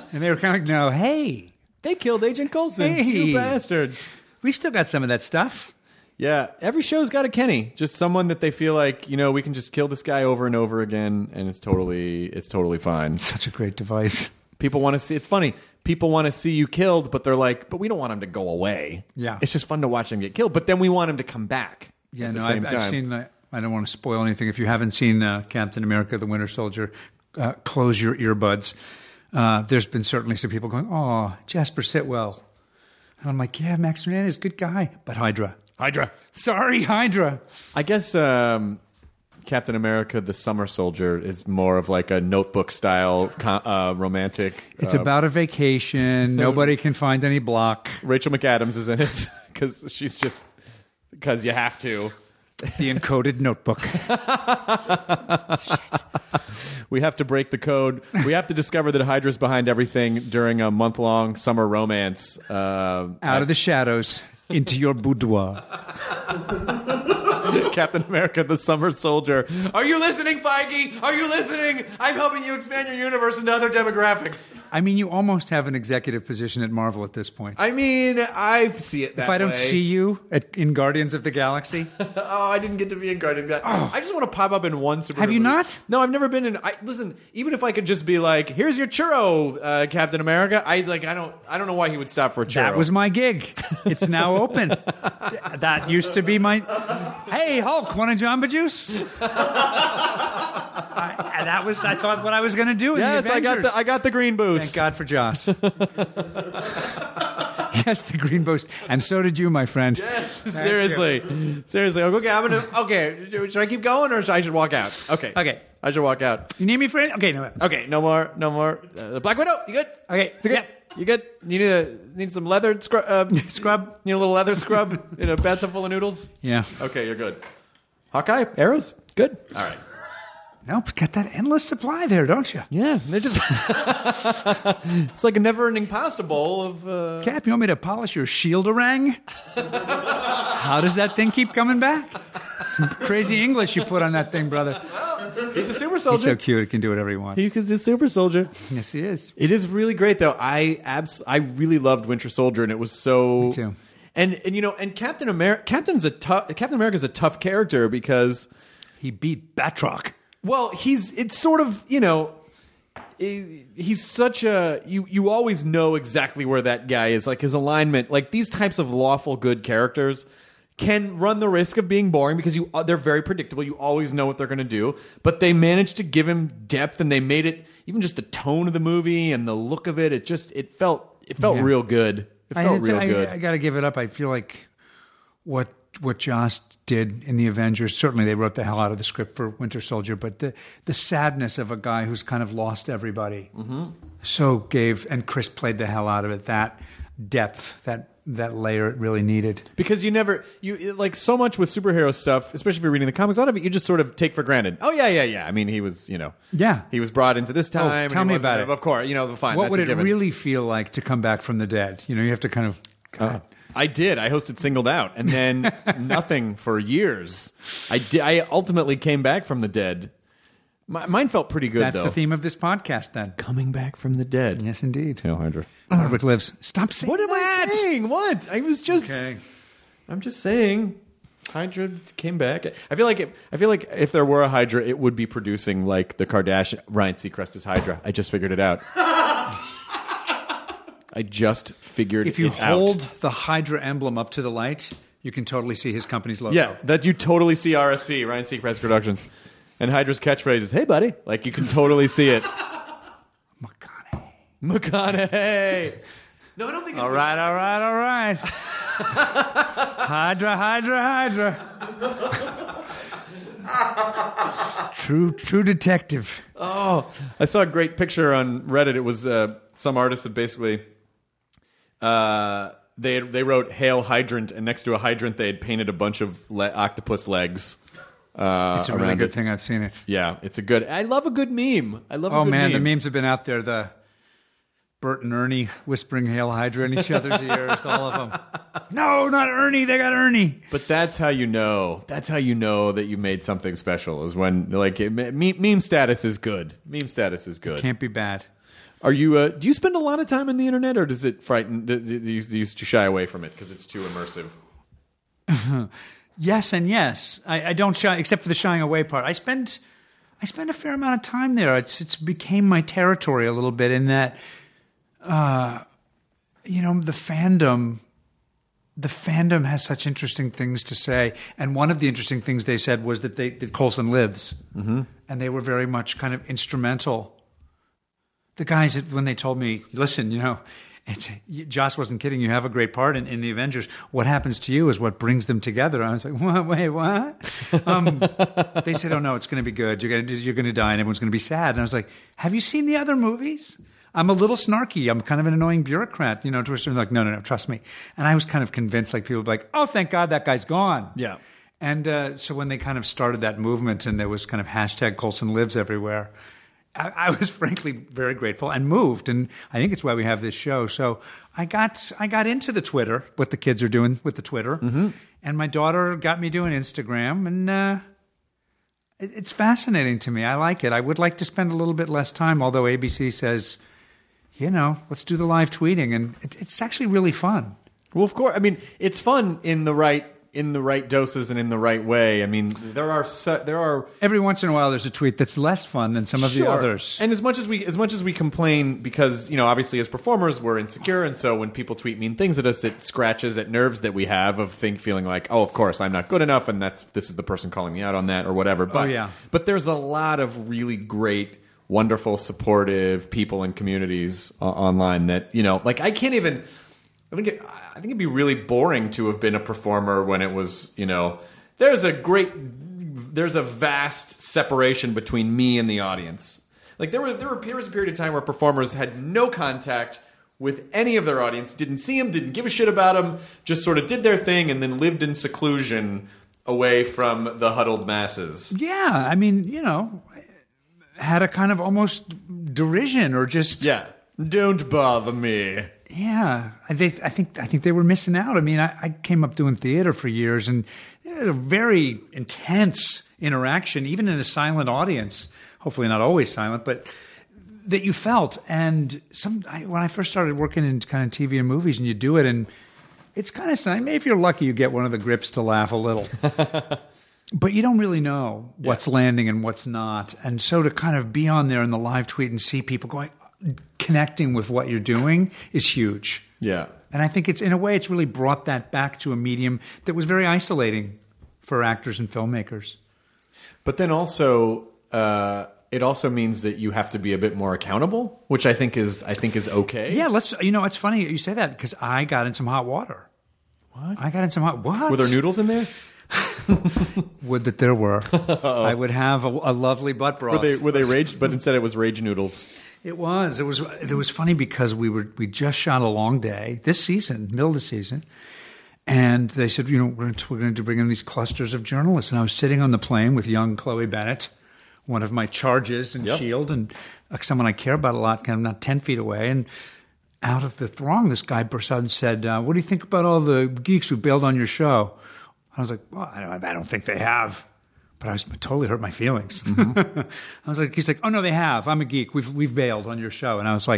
And they were kind of like, no, hey, They killed Agent Coulson. Hey. You bastards. we still got some of that stuff. Yeah, every show's got a Kenny. Just someone that they feel like, you know, we can just kill this guy over and over again, and it's totally, it's totally fine. Such a great device. People want to see. It's funny. People want to see you killed, but they're like, but we don't want him to go away. Yeah. It's just fun to watch him get killed, but then we want him to come back. Yeah, at the no, same I've, time. I've seen. Uh, I don't want to spoil anything. If you haven't seen uh, Captain America: The Winter Soldier, uh, close your earbuds. Uh, there's been certainly some people going, "Oh, Jasper Sitwell," and I'm like, "Yeah, Max Hernandez, good guy, but Hydra, Hydra. sorry, Hydra." I guess um, Captain America: The Summer Soldier is more of like a Notebook style uh, romantic. It's uh, about a vacation. Nobody can find any block. Rachel McAdams is in it because she's just because you have to. The encoded notebook. We have to break the code. We have to discover that Hydra's behind everything during a month-long summer romance. Uh, Out of the shadows into your boudoir. Captain America, the Summer Soldier. Are you listening, Feige? Are you listening? I'm helping you expand your universe into other demographics. I mean, you almost have an executive position at Marvel at this point. I mean, I see it that if I don't way. see you at, in Guardians of the Galaxy, Oh, I didn't get to be in Guardians. I just want to pop up in one super. Have you movie. not? No, I've never been in. I, listen, even if I could just be like, "Here's your churro, uh, Captain America," I like. I don't. I don't know why he would stop for a churro. that was my gig. It's now open. That used to be my. Hey, Hulk, want a Jamba Juice? I, that was. I thought what I was going to do. In Yes, the I got Avengers. the. I got the green boost. Thank God for Joss. Yes, the green boost, and so did you, my friend. Yes, seriously, seriously. Okay, I'm gonna. Okay, should I keep going or should I should walk out? Okay, Okay. I should walk out. You need me for it? Okay, no. Okay, no more, no more. Uh, Black Widow, you good? Okay, You good? yeah. You good? You need a need some leather scrub. Uh, Scrub? Need a little leather scrub in a bathtub full of noodles. Yeah. Okay, you're good. Hawkeye, arrows, good. All right. Nope, got that endless supply there, don't you? Yeah, they're just. It's like a never-ending pasta bowl of. Uh... Cap, you want me to polish your shield orang? How does that thing keep coming back? Some crazy English you put on that thing, brother. He's a super He's soldier. so cute. He can do whatever he wants. He's a super soldier. Yes, he is. It is really great, though. I abs- I really loved Winter Soldier, and it was so. Me too. And and you know, and Captain America. Captain's a tough. Captain America's a tough character because. He beat Batroc. Well, he's it's sort of, you know, he- he's such a you you always know exactly where that guy is, like his alignment. Like these types of lawful good characters can run the risk of being boring because you they're very predictable. You always know what they're going to do, but they managed to give him depth, and they made it even just the tone of the movie and the look of it. It just it felt it felt Yeah. real good. It felt I, real I, good. I got to give it up. I feel like what what Joss did in the Avengers, certainly they wrote the hell out of the script for Winter Soldier, but the, the sadness of a guy who's kind of lost everybody mm-hmm. so gave, and Chris played the hell out of it, that depth, that that layer it really needed. Because you never, you it- like so much with superhero stuff, especially if you're reading the comics, a lot of it you just sort of take for granted. Oh, yeah, yeah, yeah. I mean, he was, you know, Yeah. he was brought into this time. Oh, and tell he me wasn't- about it. Of course, you know, fine. What that's would a it given. really feel like to come back from the dead? You know, you have to kind of... God. I did. I hosted Singled Out, and then nothing for years. I did. I ultimately came back from the dead. My, mine felt pretty good, That's though. the theme of this podcast, then. Coming back from the dead. Yes, indeed. Hail Hydra. Hardwick lives. Stop saying What am that. I saying? What? I was just. Okay. I'm just saying. Hydra came back. I feel like it, I feel like if there were a Hydra, it would be producing like the Kardashian. Ryan Seacrest is Hydra. I just figured it out. I just figured If you it hold out. the Hydra emblem up to the light, you can totally see his company's logo. Yeah, that you totally see R S P, Ryan Seacrest Productions. And Hydra's catchphrase is, "Hey, buddy." Like, you can totally see it. McConaughey. McConaughey. No, I don't think it's... All right, all right, all right. Hydra, Hydra, Hydra. True, true detective. Oh, I saw a great picture on Reddit. It was uh, some artists had basically... Uh, they had, they wrote "Hail Hydrant," and next to a hydrant they had painted a bunch of le- octopus legs. Uh, It's a really around good it. thing. I've seen it. Yeah, it's a good. I love a good meme. I love. A Oh good man, meme. the memes have been out there. The Bert and Ernie whispering "Hail Hydra" in each other's ears. All of them. No, not Ernie. They got Ernie. But that's how you know. That's how you know that you made something special. Is when like it, meme, meme status is good. Meme status is good. Can't be bad. Are you? Uh, do you spend a lot of time on the internet, or does it frighten? Do, do, you, do you shy away from it because it's too immersive? Yes and yes. I, I don't shy, except for the shying away part. I spend, I spend a fair amount of time there. It's it's became my territory a little bit in that, uh, you know, the fandom. The fandom has such interesting things to say, and one of the interesting things they said was that they that Coulson lives, mm-hmm. and they were very much kind of instrumental. The guys, when they told me, "Listen, you know." It's, Joss wasn't kidding. You have a great part in, in the Avengers. What happens to you is what brings them together. I was like, what? Wait, what? Um, they said, oh, no, it's going to be good. You're going to you're going to die and everyone's going to be sad. And I was like, have you seen the other movies? I'm a little snarky. I'm kind of an annoying bureaucrat, you know, to a certain, like, no, no, no, trust me. And I was kind of convinced, like, people would be like, oh, thank God that guy's gone. Yeah. And uh, so when they kind of started that movement and there was kind of hashtag Coulson lives everywhere, I, I was frankly very grateful and moved, and I think it's why we have this show. So I got I got into the Twitter, what the kids are doing with the Twitter, mm-hmm. and my daughter got me doing Instagram, and uh, it, it's fascinating to me. I like it. I would like to spend a little bit less time, although A B C says, you know, let's do the live tweeting, and it, it's actually really fun. Well, of course. I mean, it's fun in the right in the right doses and in the right way. I mean, there are su- there are every once in a while there's a tweet that's less fun than some of sure. the others. And as much as we as much as we complain, because, you know, obviously as performers we're insecure, and so when people tweet mean things at us, it scratches at nerves that we have of think feeling like, oh, of course I'm not good enough, and that's this is the person calling me out on that or whatever. But oh, yeah. but there's a lot of really great, wonderful, supportive people and communities uh, online that, you know, like I can't even. I think it, I think it'd be really boring to have been a performer when it was, you know, there's a great, there's a vast separation between me and the audience. Like there were there were there was a period of time where performers had no contact with any of their audience, didn't see them, didn't give a shit about them, just sort of did their thing and then lived in seclusion away from the huddled masses. Yeah, I mean, you know, had a kind of almost derision or just yeah, don't bother me. Yeah, I, they, I think I think they were missing out. I mean, I, I came up doing theater for years, and it was a very intense interaction, even in a silent audience. Hopefully, not always silent, but that you felt. And some I, when I first started working in kind of T V and movies, and you do it, and it's kind of maybe if you're lucky, you get one of the grips to laugh a little. But you don't really know what's yeah. landing and what's not. And so to kind of be on there in the live tweet and see people going, connecting with what you're doing is huge. Yeah. And I think it's, in a way, it's really brought that back to a medium that was very isolating for actors and filmmakers. But then also, uh, it also means that you have to be a bit more accountable, which I think is, I think is okay. Yeah, let's, you know, it's funny you say that because I got in some hot water. What? I got in some hot, what? Were there noodles in there? Would that there were. I would have a, a lovely butt broth. Were they, were they rage, but instead it was rage noodles. It was. It was. It was funny because we were we just shot a long day this season, middle of the season, and they said, you know, we're going to, we're going to bring in these clusters of journalists. And I was sitting on the plane with young Chloe Bennett, one of my charges in yep. SHIELD, and someone I care about a lot, kind of not ten feet away. And out of the throng, this guy burst out and said, uh, "What do you think about all the geeks who bailed on your show?" I was like, "Well, I don't, I don't think they have." But I was totally hurt my feelings. Mm-hmm. I was like, he's like, oh no, they have. I'm a geek. We've we've bailed on your show. And I was like,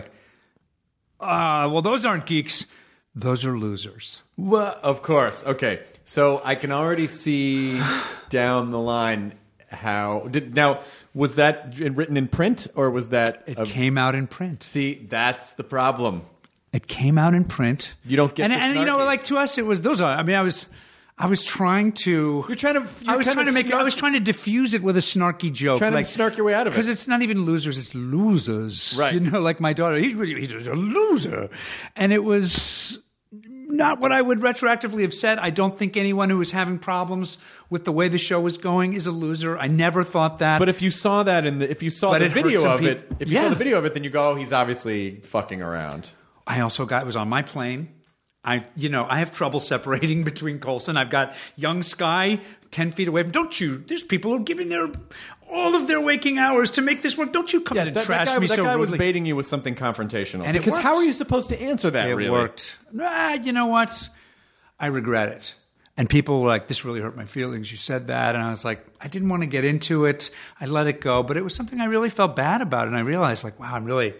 uh, well, those aren't geeks. Those are losers. Well, of course. Okay. So I can already see down the line how did now was that written in print or was that it a, came out in print. See, that's the problem. It came out in print. You don't get and, the and you know, like to us, it was those are. I mean, I was. I was trying to. You're trying to. You're I was trying to make. Snark, I was trying to diffuse it with a snarky joke, trying like, to snark your way out of it. Because it's not even losers; it's losers. Right. You know, like my daughter. He's really. He's a loser, and it was not what I would retroactively have said. I don't think anyone who was having problems with the way the show was going is a loser. I never thought that. But if you saw that in the, if you saw But the it hurt video some of peop- it, if you Yeah. saw the video of it, then you go, oh, he's obviously fucking around. I also got. It was on my plane. I, you know, I have trouble separating between Coulson. I've got young Sky ten feet away from. Don't you? There's people who are giving their all of their waking hours to make this work. Don't you come Yeah, in and that, trash that guy, me that so guy rudely. was baiting you with something confrontational. And it because how worked. are you supposed to answer that? It really worked. Ah, you know what? I regret it. And people were like, "This really hurt my feelings. You said that," and I was like, "I didn't want to get into it. I let it go." But it was something I really felt bad about, and I realized, like, wow, I'm really.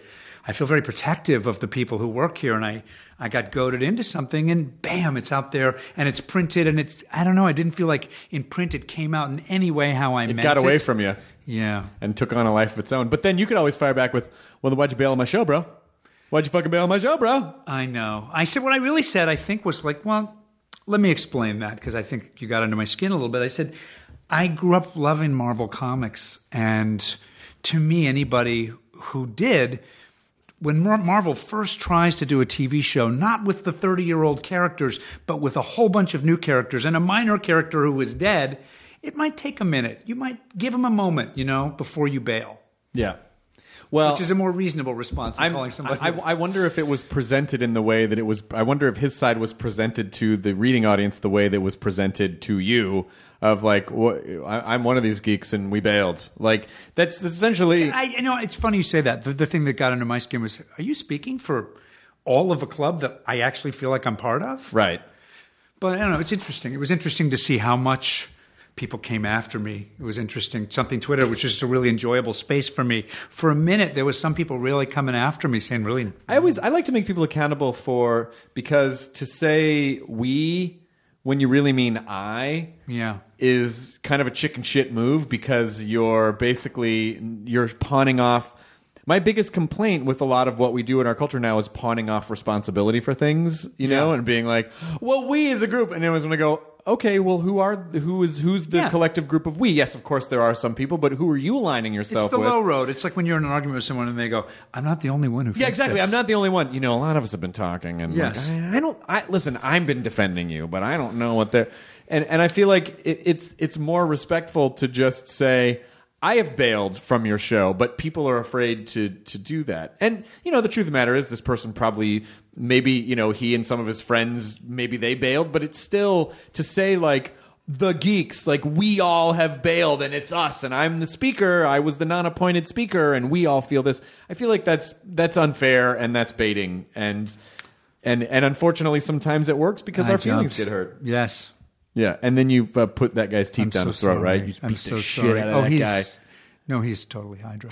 I feel very protective of the people who work here, and I, I got goaded into something, and bam, it's out there, and it's printed, and it's, I don't know, I didn't feel like in print it came out in any way how I It meant it. got away from you. Yeah. And took on a life of its own. But then you could always fire back with, well, then why'd you bail on my show, bro? Why'd you fucking bail on my show, bro? I know. I said, what I really said, I think, was like, well, let me explain that, because I think you got under my skin a little bit. I said, I grew up loving Marvel Comics, and to me, anybody who did, when Mar- Marvel first tries to do a T V show, not with the thirty-year-old characters, but with a whole bunch of new characters and a minor character who is dead, it might take a minute. You might give him a moment, you know, before you bail. Yeah. Well, which is a more reasonable response than I'm, calling somebody. I, I wonder if it was presented in the way that it was. I wonder if his side was presented to the reading audience the way that was presented to you. Of like, what, I, I'm one of these geeks and we bailed. Like that's, that's essentially. I, you know, it's funny you say that. The, the thing that got under my skin was, are you speaking for all of a club that I actually feel like I'm part of? Right. But I don't know. It's interesting. It was interesting to see how much people came after me. It was interesting. Something Twitter, which is just a really enjoyable space for me. For a minute, there was some people really coming after me, saying, "Really." I always I like to make people accountable for, because to say we when you really mean I, yeah, is kind of a chicken shit move, because you're basically you're pawning off. My biggest complaint with a lot of what we do in our culture now is pawning off responsibility for things, you know, Yeah. and being like, well, we as a group, and everyone's going to go, okay, well, who are who is who's the Yeah. collective group of we? Yes, of course there are some people, but who are you aligning yourself It's the with? low road. It's like when you're in an argument with someone and they go, "I'm not the only one who." Yeah, thinks exactly. this." I'm not the only one. You know, a lot of us have been talking, and Yes. like, I, I don't. I listen. I've been defending you, but I don't know what they're. And and I feel like it, it's it's more respectful to just say, I have bailed from your show, but people are afraid to to do that. And you know, the truth of the matter is, this person probably, maybe, you know, he and some of his friends, maybe they bailed, but it's still to say like, the geeks, like we all have bailed and it's us, and I'm the speaker, I was the non-appointed speaker, and we all feel this. I feel like that's that's unfair and that's baiting, and and and unfortunately sometimes it works because I our feelings don't. get hurt. Yes. Yeah, and then you uh, put that guy's teeth I'm down so his throat, sorry. right? You I'm beat so the shit sorry. out of oh, that he's, guy. No, he's totally Hydra.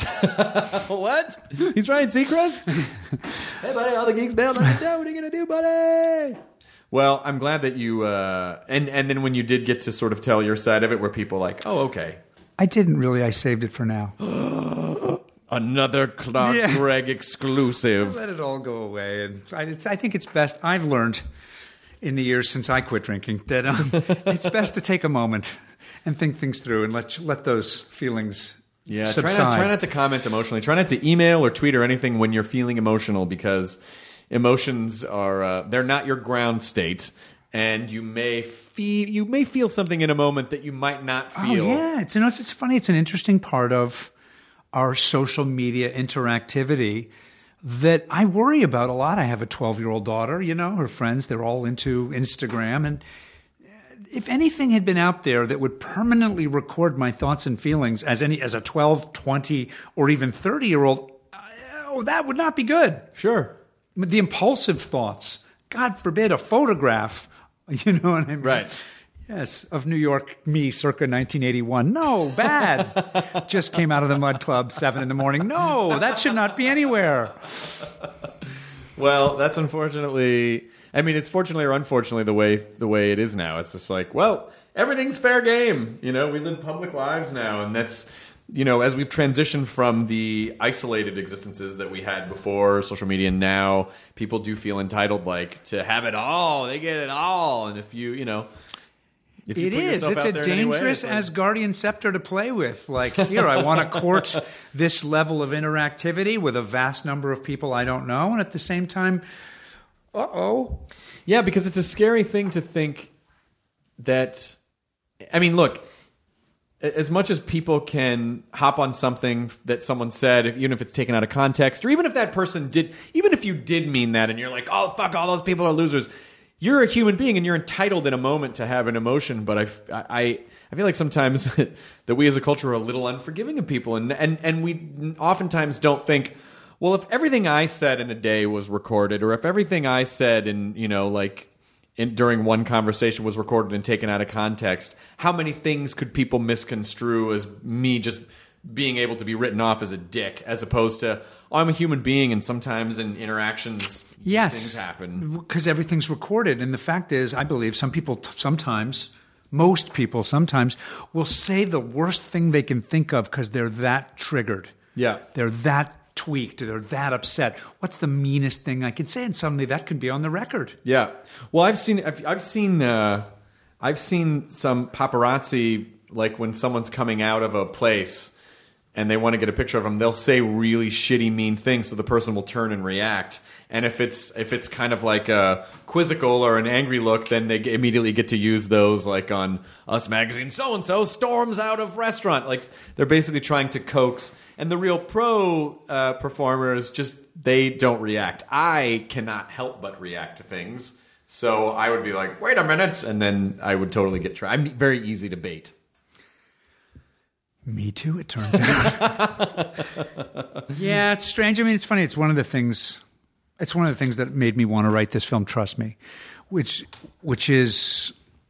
What? He's Ryan Seacrest? Hey, buddy, all the geeks bailed on the show. What are you going to do, buddy? Well, I'm glad that you... Uh, and, and then when you did get to sort of tell your side of it, where people like, oh, okay. I didn't really. I saved it for now. Another Clark Yeah. Gregg exclusive. Let it all go away. And I, I think it's best. I've learned in the years since I quit drinking that um, it's best to take a moment and think things through and let let those feelings Yeah, subside. try not, try not to comment emotionally. Try not to email or tweet or anything when you're feeling emotional, because emotions are uh, they're not your ground state, and you may feel you may feel something in a moment that you might not feel. Oh, yeah. It's, you know, it's, it's funny. It's an interesting part of our social media interactivity that I worry about a lot. I have a twelve-year-old daughter, you know, her friends, they're all into Instagram. And if anything had been out there that would permanently record my thoughts and feelings as any as a twelve, twenty, or even thirty-year-old, oh, that would not be good. Sure. The impulsive thoughts, God forbid, a photograph, you know what I mean? Right. Yes, of New York me circa nineteen eighty-one. No, bad. Just came out of the Mud Club, seven in the morning. No, that should not be anywhere. Well, that's unfortunately. I mean, it's fortunately or unfortunately the way the way it is now. It's just like, well, everything's fair game. You know, we live public lives now, and that's, you know, as we've transitioned from the isolated existences that we had before social media, now people do feel entitled, like, to have it all. They get it all, and if you, you know. If you It put is. yourself It's out a there in any way, dangerous it's like- Asgardian scepter to play with. Like, here, I want to court this level of interactivity with a vast number of people I don't know. And at the same time, uh-oh. Yeah, because it's a scary thing to think that... I mean, look, as much as people can hop on something that someone said, if, even if it's taken out of context, or even if that person did... Even if you did mean that and you're like, oh, fuck, all those people are losers... You're a human being and you're entitled in a moment to have an emotion, but I, I, I feel like sometimes that we as a culture are a little unforgiving of people, and, and, and we oftentimes don't think, well, if everything I said in a day was recorded, or if everything I said in, you know, like in, during one conversation was recorded and taken out of context, how many things could people misconstrue as me just being able to be written off as a dick, as opposed to, oh, I'm a human being, and sometimes in interactions, yes, things happen. Because everything's recorded. And the fact is, I believe some people t- sometimes, most people sometimes, will say the worst thing they can think of because they're that triggered. Yeah. They're that tweaked. They're that upset. What's the meanest thing I can say? And suddenly that can be on the record. Yeah. Well, I've seen, I've, I've seen, uh, I've seen some paparazzi, like when someone's coming out of a place and they want to get a picture of them, they'll say really shitty, mean things, so the person will turn and react. And if it's if it's kind of like a quizzical or an angry look, then they immediately get to use those, like on Us Magazine, so-and-so storms out of restaurant. Like, they're basically trying to coax. And the real pro uh, performers, just, they don't react. I cannot help but react to things. So I would be like, wait a minute, and then I would totally get tried. I'm very easy to bait. Me too, it turns out. Yeah, it's strange. I mean, it's funny. It's one of the things. It's one of the things that made me want to write this film. Trust me, which which is.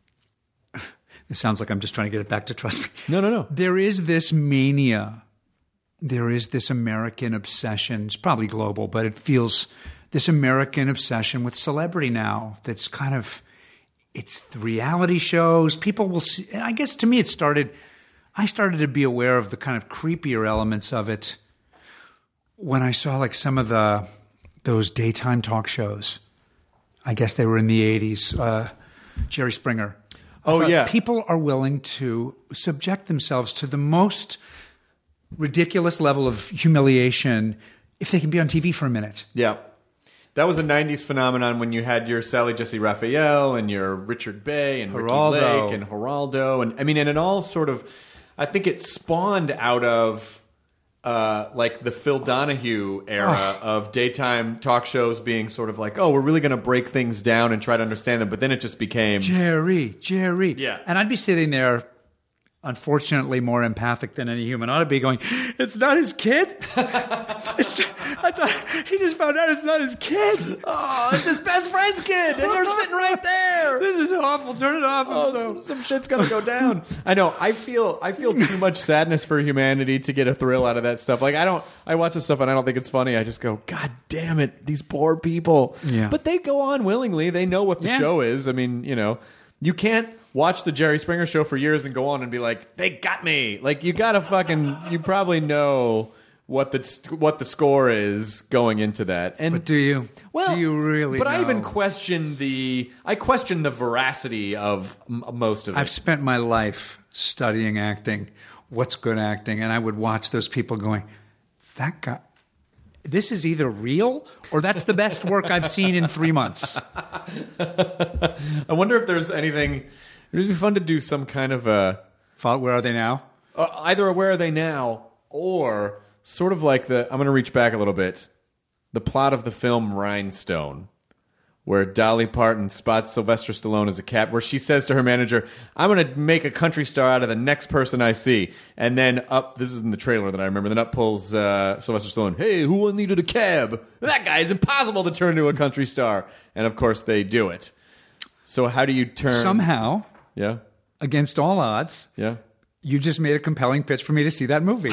It sounds like I'm just trying to get it back to trust me. No, no, no. There is this mania. There is this American obsession. It's probably global, but it feels this American obsession with celebrity now. That's kind of. It's the reality shows. People will see. And I guess to me, it started. I started to be aware of the kind of creepier elements of it when I saw like some of the those daytime talk shows. I guess they were in the eighties. Uh, Jerry Springer. I Oh, yeah. People are willing to subject themselves to the most ridiculous level of humiliation if they can be on T V for a minute. Yeah. That was a nineties phenomenon when you had your Sally Jesse Raphael and your Richard Bay and Geraldo. Ricky Lake and Geraldo. And I mean, and it all sort of, I think it spawned out of uh, like the Phil Donahue era Oh. of daytime talk shows being sort of like, oh, we're really going to break things down and try to understand them. But then it just became... Jerry, Jerry. Yeah. And I'd be sitting there, unfortunately more empathic than any human ought to be, going, it's not his kid? It's, I thought he just found out it's not his kid. Oh, it's his best friend's kid, and they're sitting right there. This is awful. Turn it off. Oh, so, some, some shit's gonna go down. I know. I feel. I feel too much sadness for humanity to get a thrill out of that stuff. Like I don't. I watch this stuff and I don't think it's funny. I just go, God damn it, these poor people. Yeah. But they go on willingly. They know what the Yeah. show is. I mean, you know, you can't watch the Jerry Springer show for years and go on and be like, they got me. Like you gotta fucking. You probably know what the what the score is going into that. And but do you? well, do you really But I even know? question the I question the veracity of m- most of it. I've spent my life studying acting, what's good acting, and I would watch those people going, that guy, this is either real or that's the best work I've seen in three months. I wonder if there's anything. It would be fun to do some kind of a Fault, where are they now? uh, either a Where Are They Now or sort of like the. I'm going to reach back a little bit. The plot of the film Rhinestone, where Dolly Parton spots Sylvester Stallone as a cat, where she says to her manager, I'm going to make a country star out of the next person I see. And then up, this is in the trailer that I remember, then up pulls uh, Sylvester Stallone, hey, who needed a cab? That guy is impossible to turn into a country star. And of course they do it. So how do you turn... Somehow, Yeah? against all odds, Yeah? you just made a compelling pitch for me to see that movie.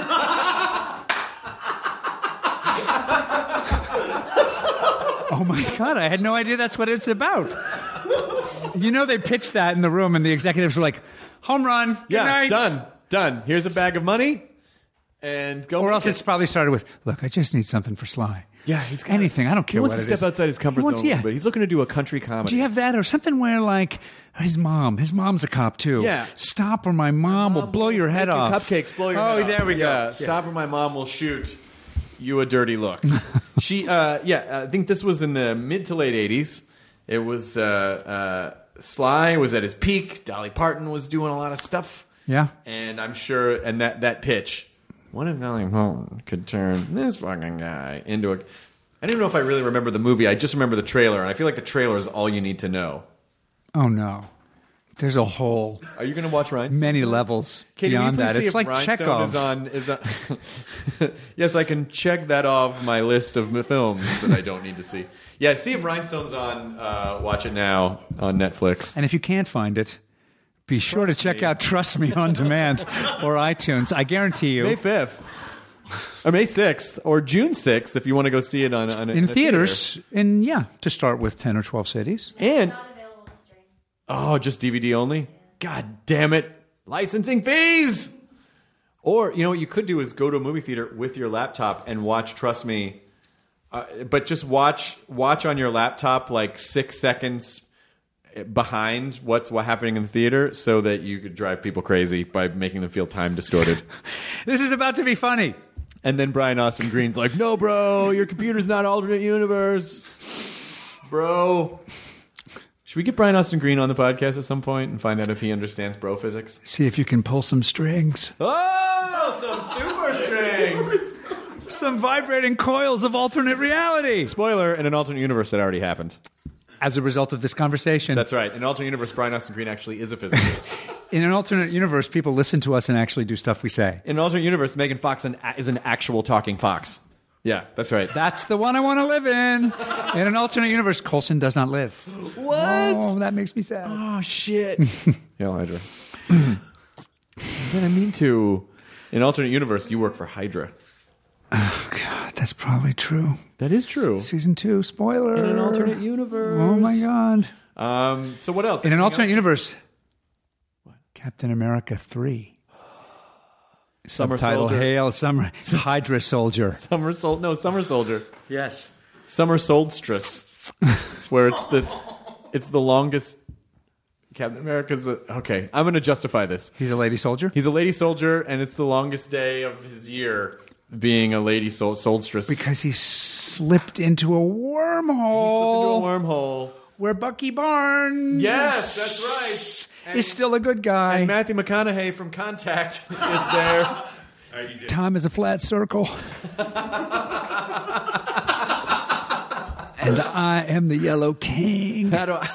Oh my God, I had no idea that's what it's about. You know, they pitched that in the room, and the executives were like, home run, good Yeah, night. done. Done. Here's a bag of money. And go Or make else it. it's probably started with, look, I just need something for Sly. Yeah, he's got Anything, I don't care He wants what to it step is. outside his comfort He wants- zone, yeah. but he's looking to do a country comedy. Do you have that or something where like his mom, his mom's a cop too. Yeah. Stop or my mom, will blow your head Make off. Cupcakes, blow your oh, head off. there we go. Yeah, stop or my mom will shoot you a dirty look. she, uh, yeah, I think this was in the mid to late eighties. It was uh, uh, Sly was at his peak. Dolly Parton was doing a lot of stuff. Yeah. And I'm sure, and that, that pitch, what if Dolly Parton could turn this fucking guy into a... I don't know if I really remember the movie. I just remember the trailer, and I feel like the trailer is all you need to know. Oh no. There's a whole Are you going to watch Rhinestone? many levels Can beyond you please that. see It's if like Rhinestone Chekhov. is on? Is on yes, I can check that off my list of films that I don't need to see. Yeah, see if Rhinestone's on. Uh, watch it now on Netflix. And if you can't find it, Be sure to check Me. out Trust Me on Demand or iTunes. I guarantee you. May fifth. Or May sixth. Or June sixth if you want to go see it on, on in, in a theaters. theater. In, yeah, to start with ten or twelve cities. And, oh, just D V D only? God damn it. Licensing fees! Or, you know, what you could do is go to a movie theater with your laptop and watch Trust Me. Uh, but just watch watch on your laptop like six seconds behind what's what happening in the theater so that you could drive people crazy by making them feel time distorted. This is about to be funny. And then Brian Austin Green's like, no, bro, your computer's not alternate universe. Bro. Should we get Brian Austin Green on the podcast at some point and find out if he understands bro physics? See if you can pull some strings. Oh, some super strings. Some vibrating coils of alternate reality. Spoiler, in an alternate universe that already happened. As a result of this conversation. That's right. In an alternate universe, Brian Austin Green actually is a physicist. In an alternate universe, people listen to us and actually do stuff we say. In an alternate universe, Megan Fox an, is an actual talking fox. Yeah, that's right. That's the one I want to live in. In an alternate universe, Coulson does not live. What? Oh, that makes me sad. Oh, shit. Hail Hydra. Man, I mean to. In an alternate universe, you work for Hydra. Oh, God, that's probably true. That is true. Season two, spoiler. In an alternate universe. Oh, my God. Um, so what else? In an Anything alternate else? universe, Captain America three. Summer Subtitle, Soldier. Hail Summer Hydra Soldier. Summer Sol- No, Summer Soldier. Yes. Summer Solstice. Where it's the, it's, it's the longest... Captain America's... A, okay, I'm going to justify this. He's a lady soldier? He's a lady soldier, and it's the longest day of his year being a lady sol- solstice. Because he slipped into a wormhole. He slipped into a wormhole. Where Bucky Barnes... Yes, that's right. And, is still a good guy. And Matthew McConaughey from Contact is there. Time is a flat circle. And I am the Yellow King. How do I...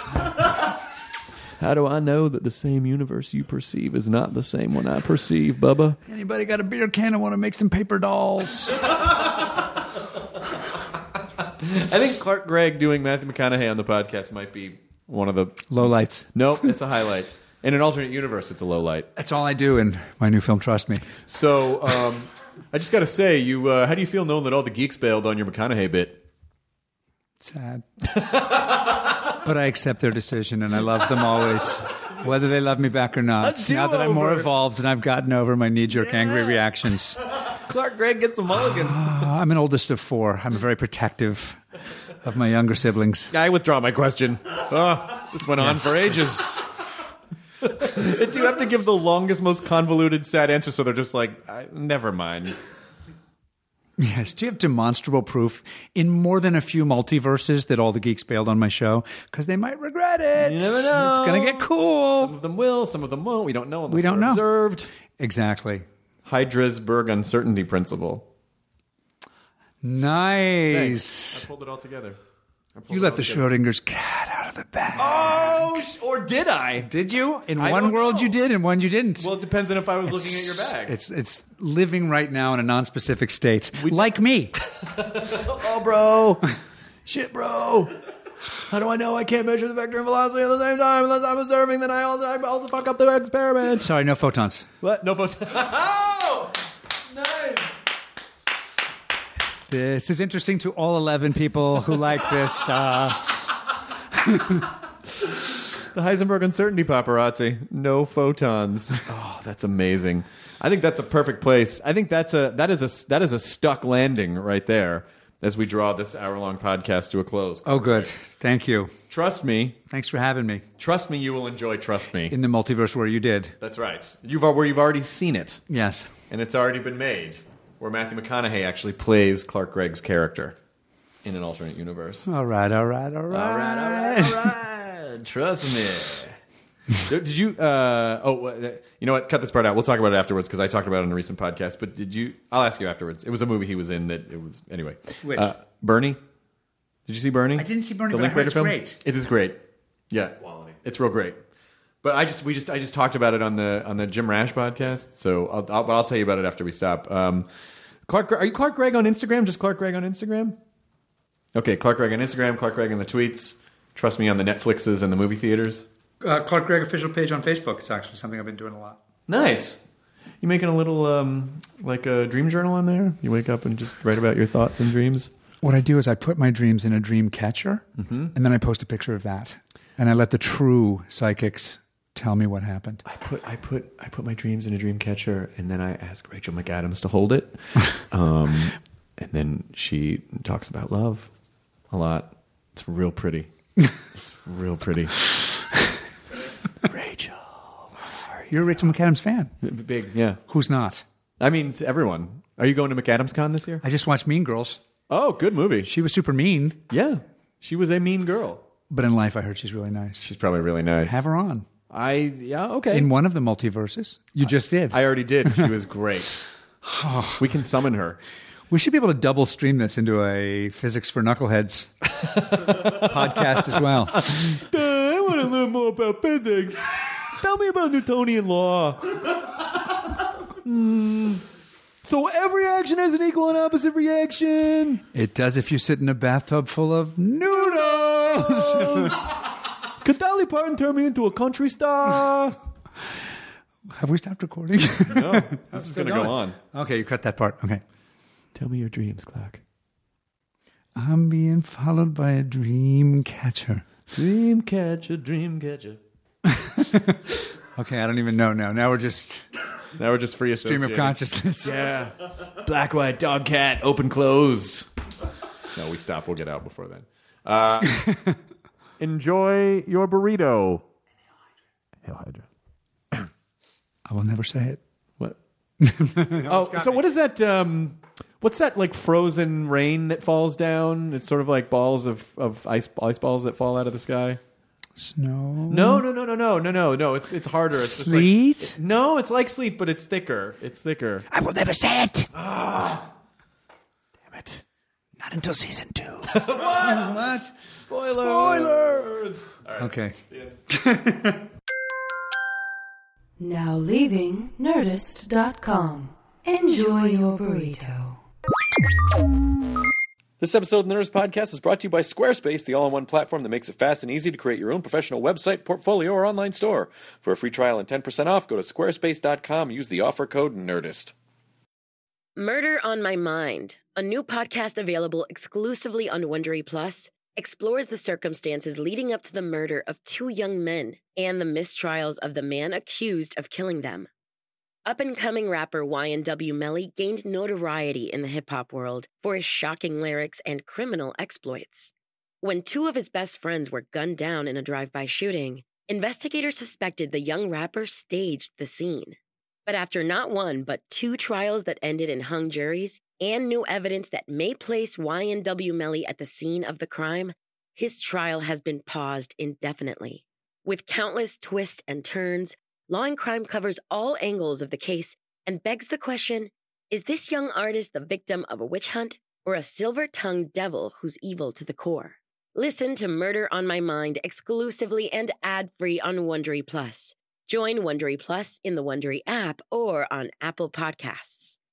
How do I know that the same universe you perceive is not the same one I perceive, Bubba? Anybody got a beer can and want to make some paper dolls? I think Clark Gregg doing Matthew McConaughey on the podcast might be one of the... Lowlights. Nope, it's a highlight. In an alternate universe, it's a low light. That's all I do in my new film, Trust Me. So, um, I just got to say, you, uh, how do you feel knowing that all the geeks bailed on your McConaughey bit? Sad. But I accept their decision, and I love them always, whether they love me back or not. A Now that I'm more do-over. evolved and I've gotten over my knee-jerk Yeah. angry reactions. Clark Gregg gets a mulligan. Uh, I'm an oldest of four. I'm very protective of my younger siblings. I withdraw my question. Oh, this went on for ages. It's, you have to give the longest, most convoluted, sad answer, so they're just like, I, never mind. Yes. Do you have demonstrable proof in more than a few multiverses that all the geeks bailed on my show? Because they might regret it. You never know. It's going to get cool. Some of them will, some of them won't. We don't know unless We don't they're know. observed. Exactly. Hydrasburg uncertainty principle. Nice. I pulled it all together. I pulled You it let all the together. Schrodinger's cat out of the bag. Oh, sh- or did I? Did you? In I one don't world know. you did, in one you didn't. Well, it depends on if I was looking at your bag. It's it's living right now in a non-specific state, like me. Oh, bro. Shit, bro. How do I know I can't measure the vector and velocity at the same time unless I'm observing that I all I all fuck up the experiment? Sorry, no photons. What? No photon. Oh! Nice. This is interesting to all eleven people who like this stuff. The Heisenberg uncertainty paparazzi. No photons. Oh, that's amazing. I think that's a perfect place. I think that's a that is a that is a stuck landing right there as we draw this hour-long podcast to a close. Oh, good. Thank you. Trust me. Thanks for having me. Trust me, you will enjoy Trust Me. In the multiverse where you did. That's right. You've al- where you've already seen it. Yes. And it's already been made. Where Matthew McConaughey actually plays Clark Gregg's character in an alternate universe. All right, all right, all right. All right, all right, all right. Trust me. Did you? Uh, oh, uh, you know what? Cut this part out. We'll talk about it afterwards because I talked about it in a recent podcast. But did you? I'll ask you afterwards. It was a movie he was in that it was anyway. Which? Uh, Bernie. Did you see Bernie? I didn't see Bernie, The but I heard Linklater it's film. great. It is great. Yeah, Quality. It's real great. But I just we just I just talked about it on the on the Jim Rash podcast. So I'll I'll, but I'll tell you about it after we stop. Um, Clark, are you Clark Gregg on Instagram? Just Clark Gregg on Instagram? Okay, Clark Gregg on Instagram, Clark Gregg in the tweets. Trust me on the Netflixes and the movie theaters. Uh, Clark Gregg official page on Facebook. It's actually something I've been doing a lot. Nice. You making a little, um, like a dream journal on there? You wake up and just write about your thoughts and dreams? What I do is I put my dreams in a dream catcher, mm-hmm. and then I post a picture of that. And I let the true psychics tell me what happened. I put I put I put my dreams in a dream catcher, and then I ask Rachel McAdams to hold it. um, and then she talks about love a lot. It's real pretty. It's real pretty. Rachel, you're a Rachel McAdams fan. Big, yeah. Who's not? I mean, it's everyone. Are you going to McAdams Con this year? I just watched Mean Girls. Oh, good movie. She was super mean. Yeah, she was a mean girl. But in life, I heard she's really nice. She's probably really nice. Have her on. I, yeah, okay. In one of the multiverses. You just did. I already did. She was great. We can summon her. We should be able to double stream this into a Physics for Knuckleheads podcast as well. I want to learn more about physics. Tell me about Newtonian law. mm. So every action has an equal and opposite reaction. It does if you sit in a bathtub full of noodles. Could Dolly Parton turn me into a country star? Have we stopped recording? No, this is going to go on. Okay, you cut that part. Okay. Tell me your dreams, Clark. I'm being followed by a dream catcher. Dream catcher, dream catcher. Okay, I don't even know now. Now we're just... Now we're just free associating. Stream of consciousness. Yeah. Black, white, dog, cat, open, close. No, we stop. We'll get out before then. Uh, enjoy your burrito. Hail Hydra. I will never say it. What? Oh, so me. what is that? Um, what's that like frozen rain that falls down? It's sort of like balls of, of ice ice balls that fall out of the sky. Snow? No, no, no, no, no, no, no, no. It's it's harder. It's just sleet? Like, no, it's like sleet, but it's thicker. It's thicker. I will never say it. Ah, damn it! Not until season two. What? What? Spoilers. Spoilers. Right. Okay. Now leaving Nerdist dot com. Enjoy your burrito. This episode of the Nerdist Podcast is brought to you by Squarespace, the all-in-one platform that makes it fast and easy to create your own professional website, portfolio, or online store. For a free trial and ten percent off, go to squarespace dot com and use the offer code NERDIST. Murder on My Mind, a new podcast available exclusively on Wondery Plus, explores the circumstances leading up to the murder of two young men and the mistrials of the man accused of killing them. Up-and-coming rapper Y N W Melly gained notoriety in the hip-hop world for his shocking lyrics and criminal exploits. When two of his best friends were gunned down in a drive-by shooting, investigators suspected the young rapper staged the scene. But after not one but two trials that ended in hung juries and new evidence that may place Y N W Melly at the scene of the crime, his trial has been paused indefinitely. With countless twists and turns, Law and Crime covers all angles of the case and begs the question, is this young artist the victim of a witch hunt or a silver-tongued devil who's evil to the core? Listen to Murder on My Mind exclusively and ad-free on Wondery Plus. Join Wondery Plus in the Wondery app or on Apple Podcasts.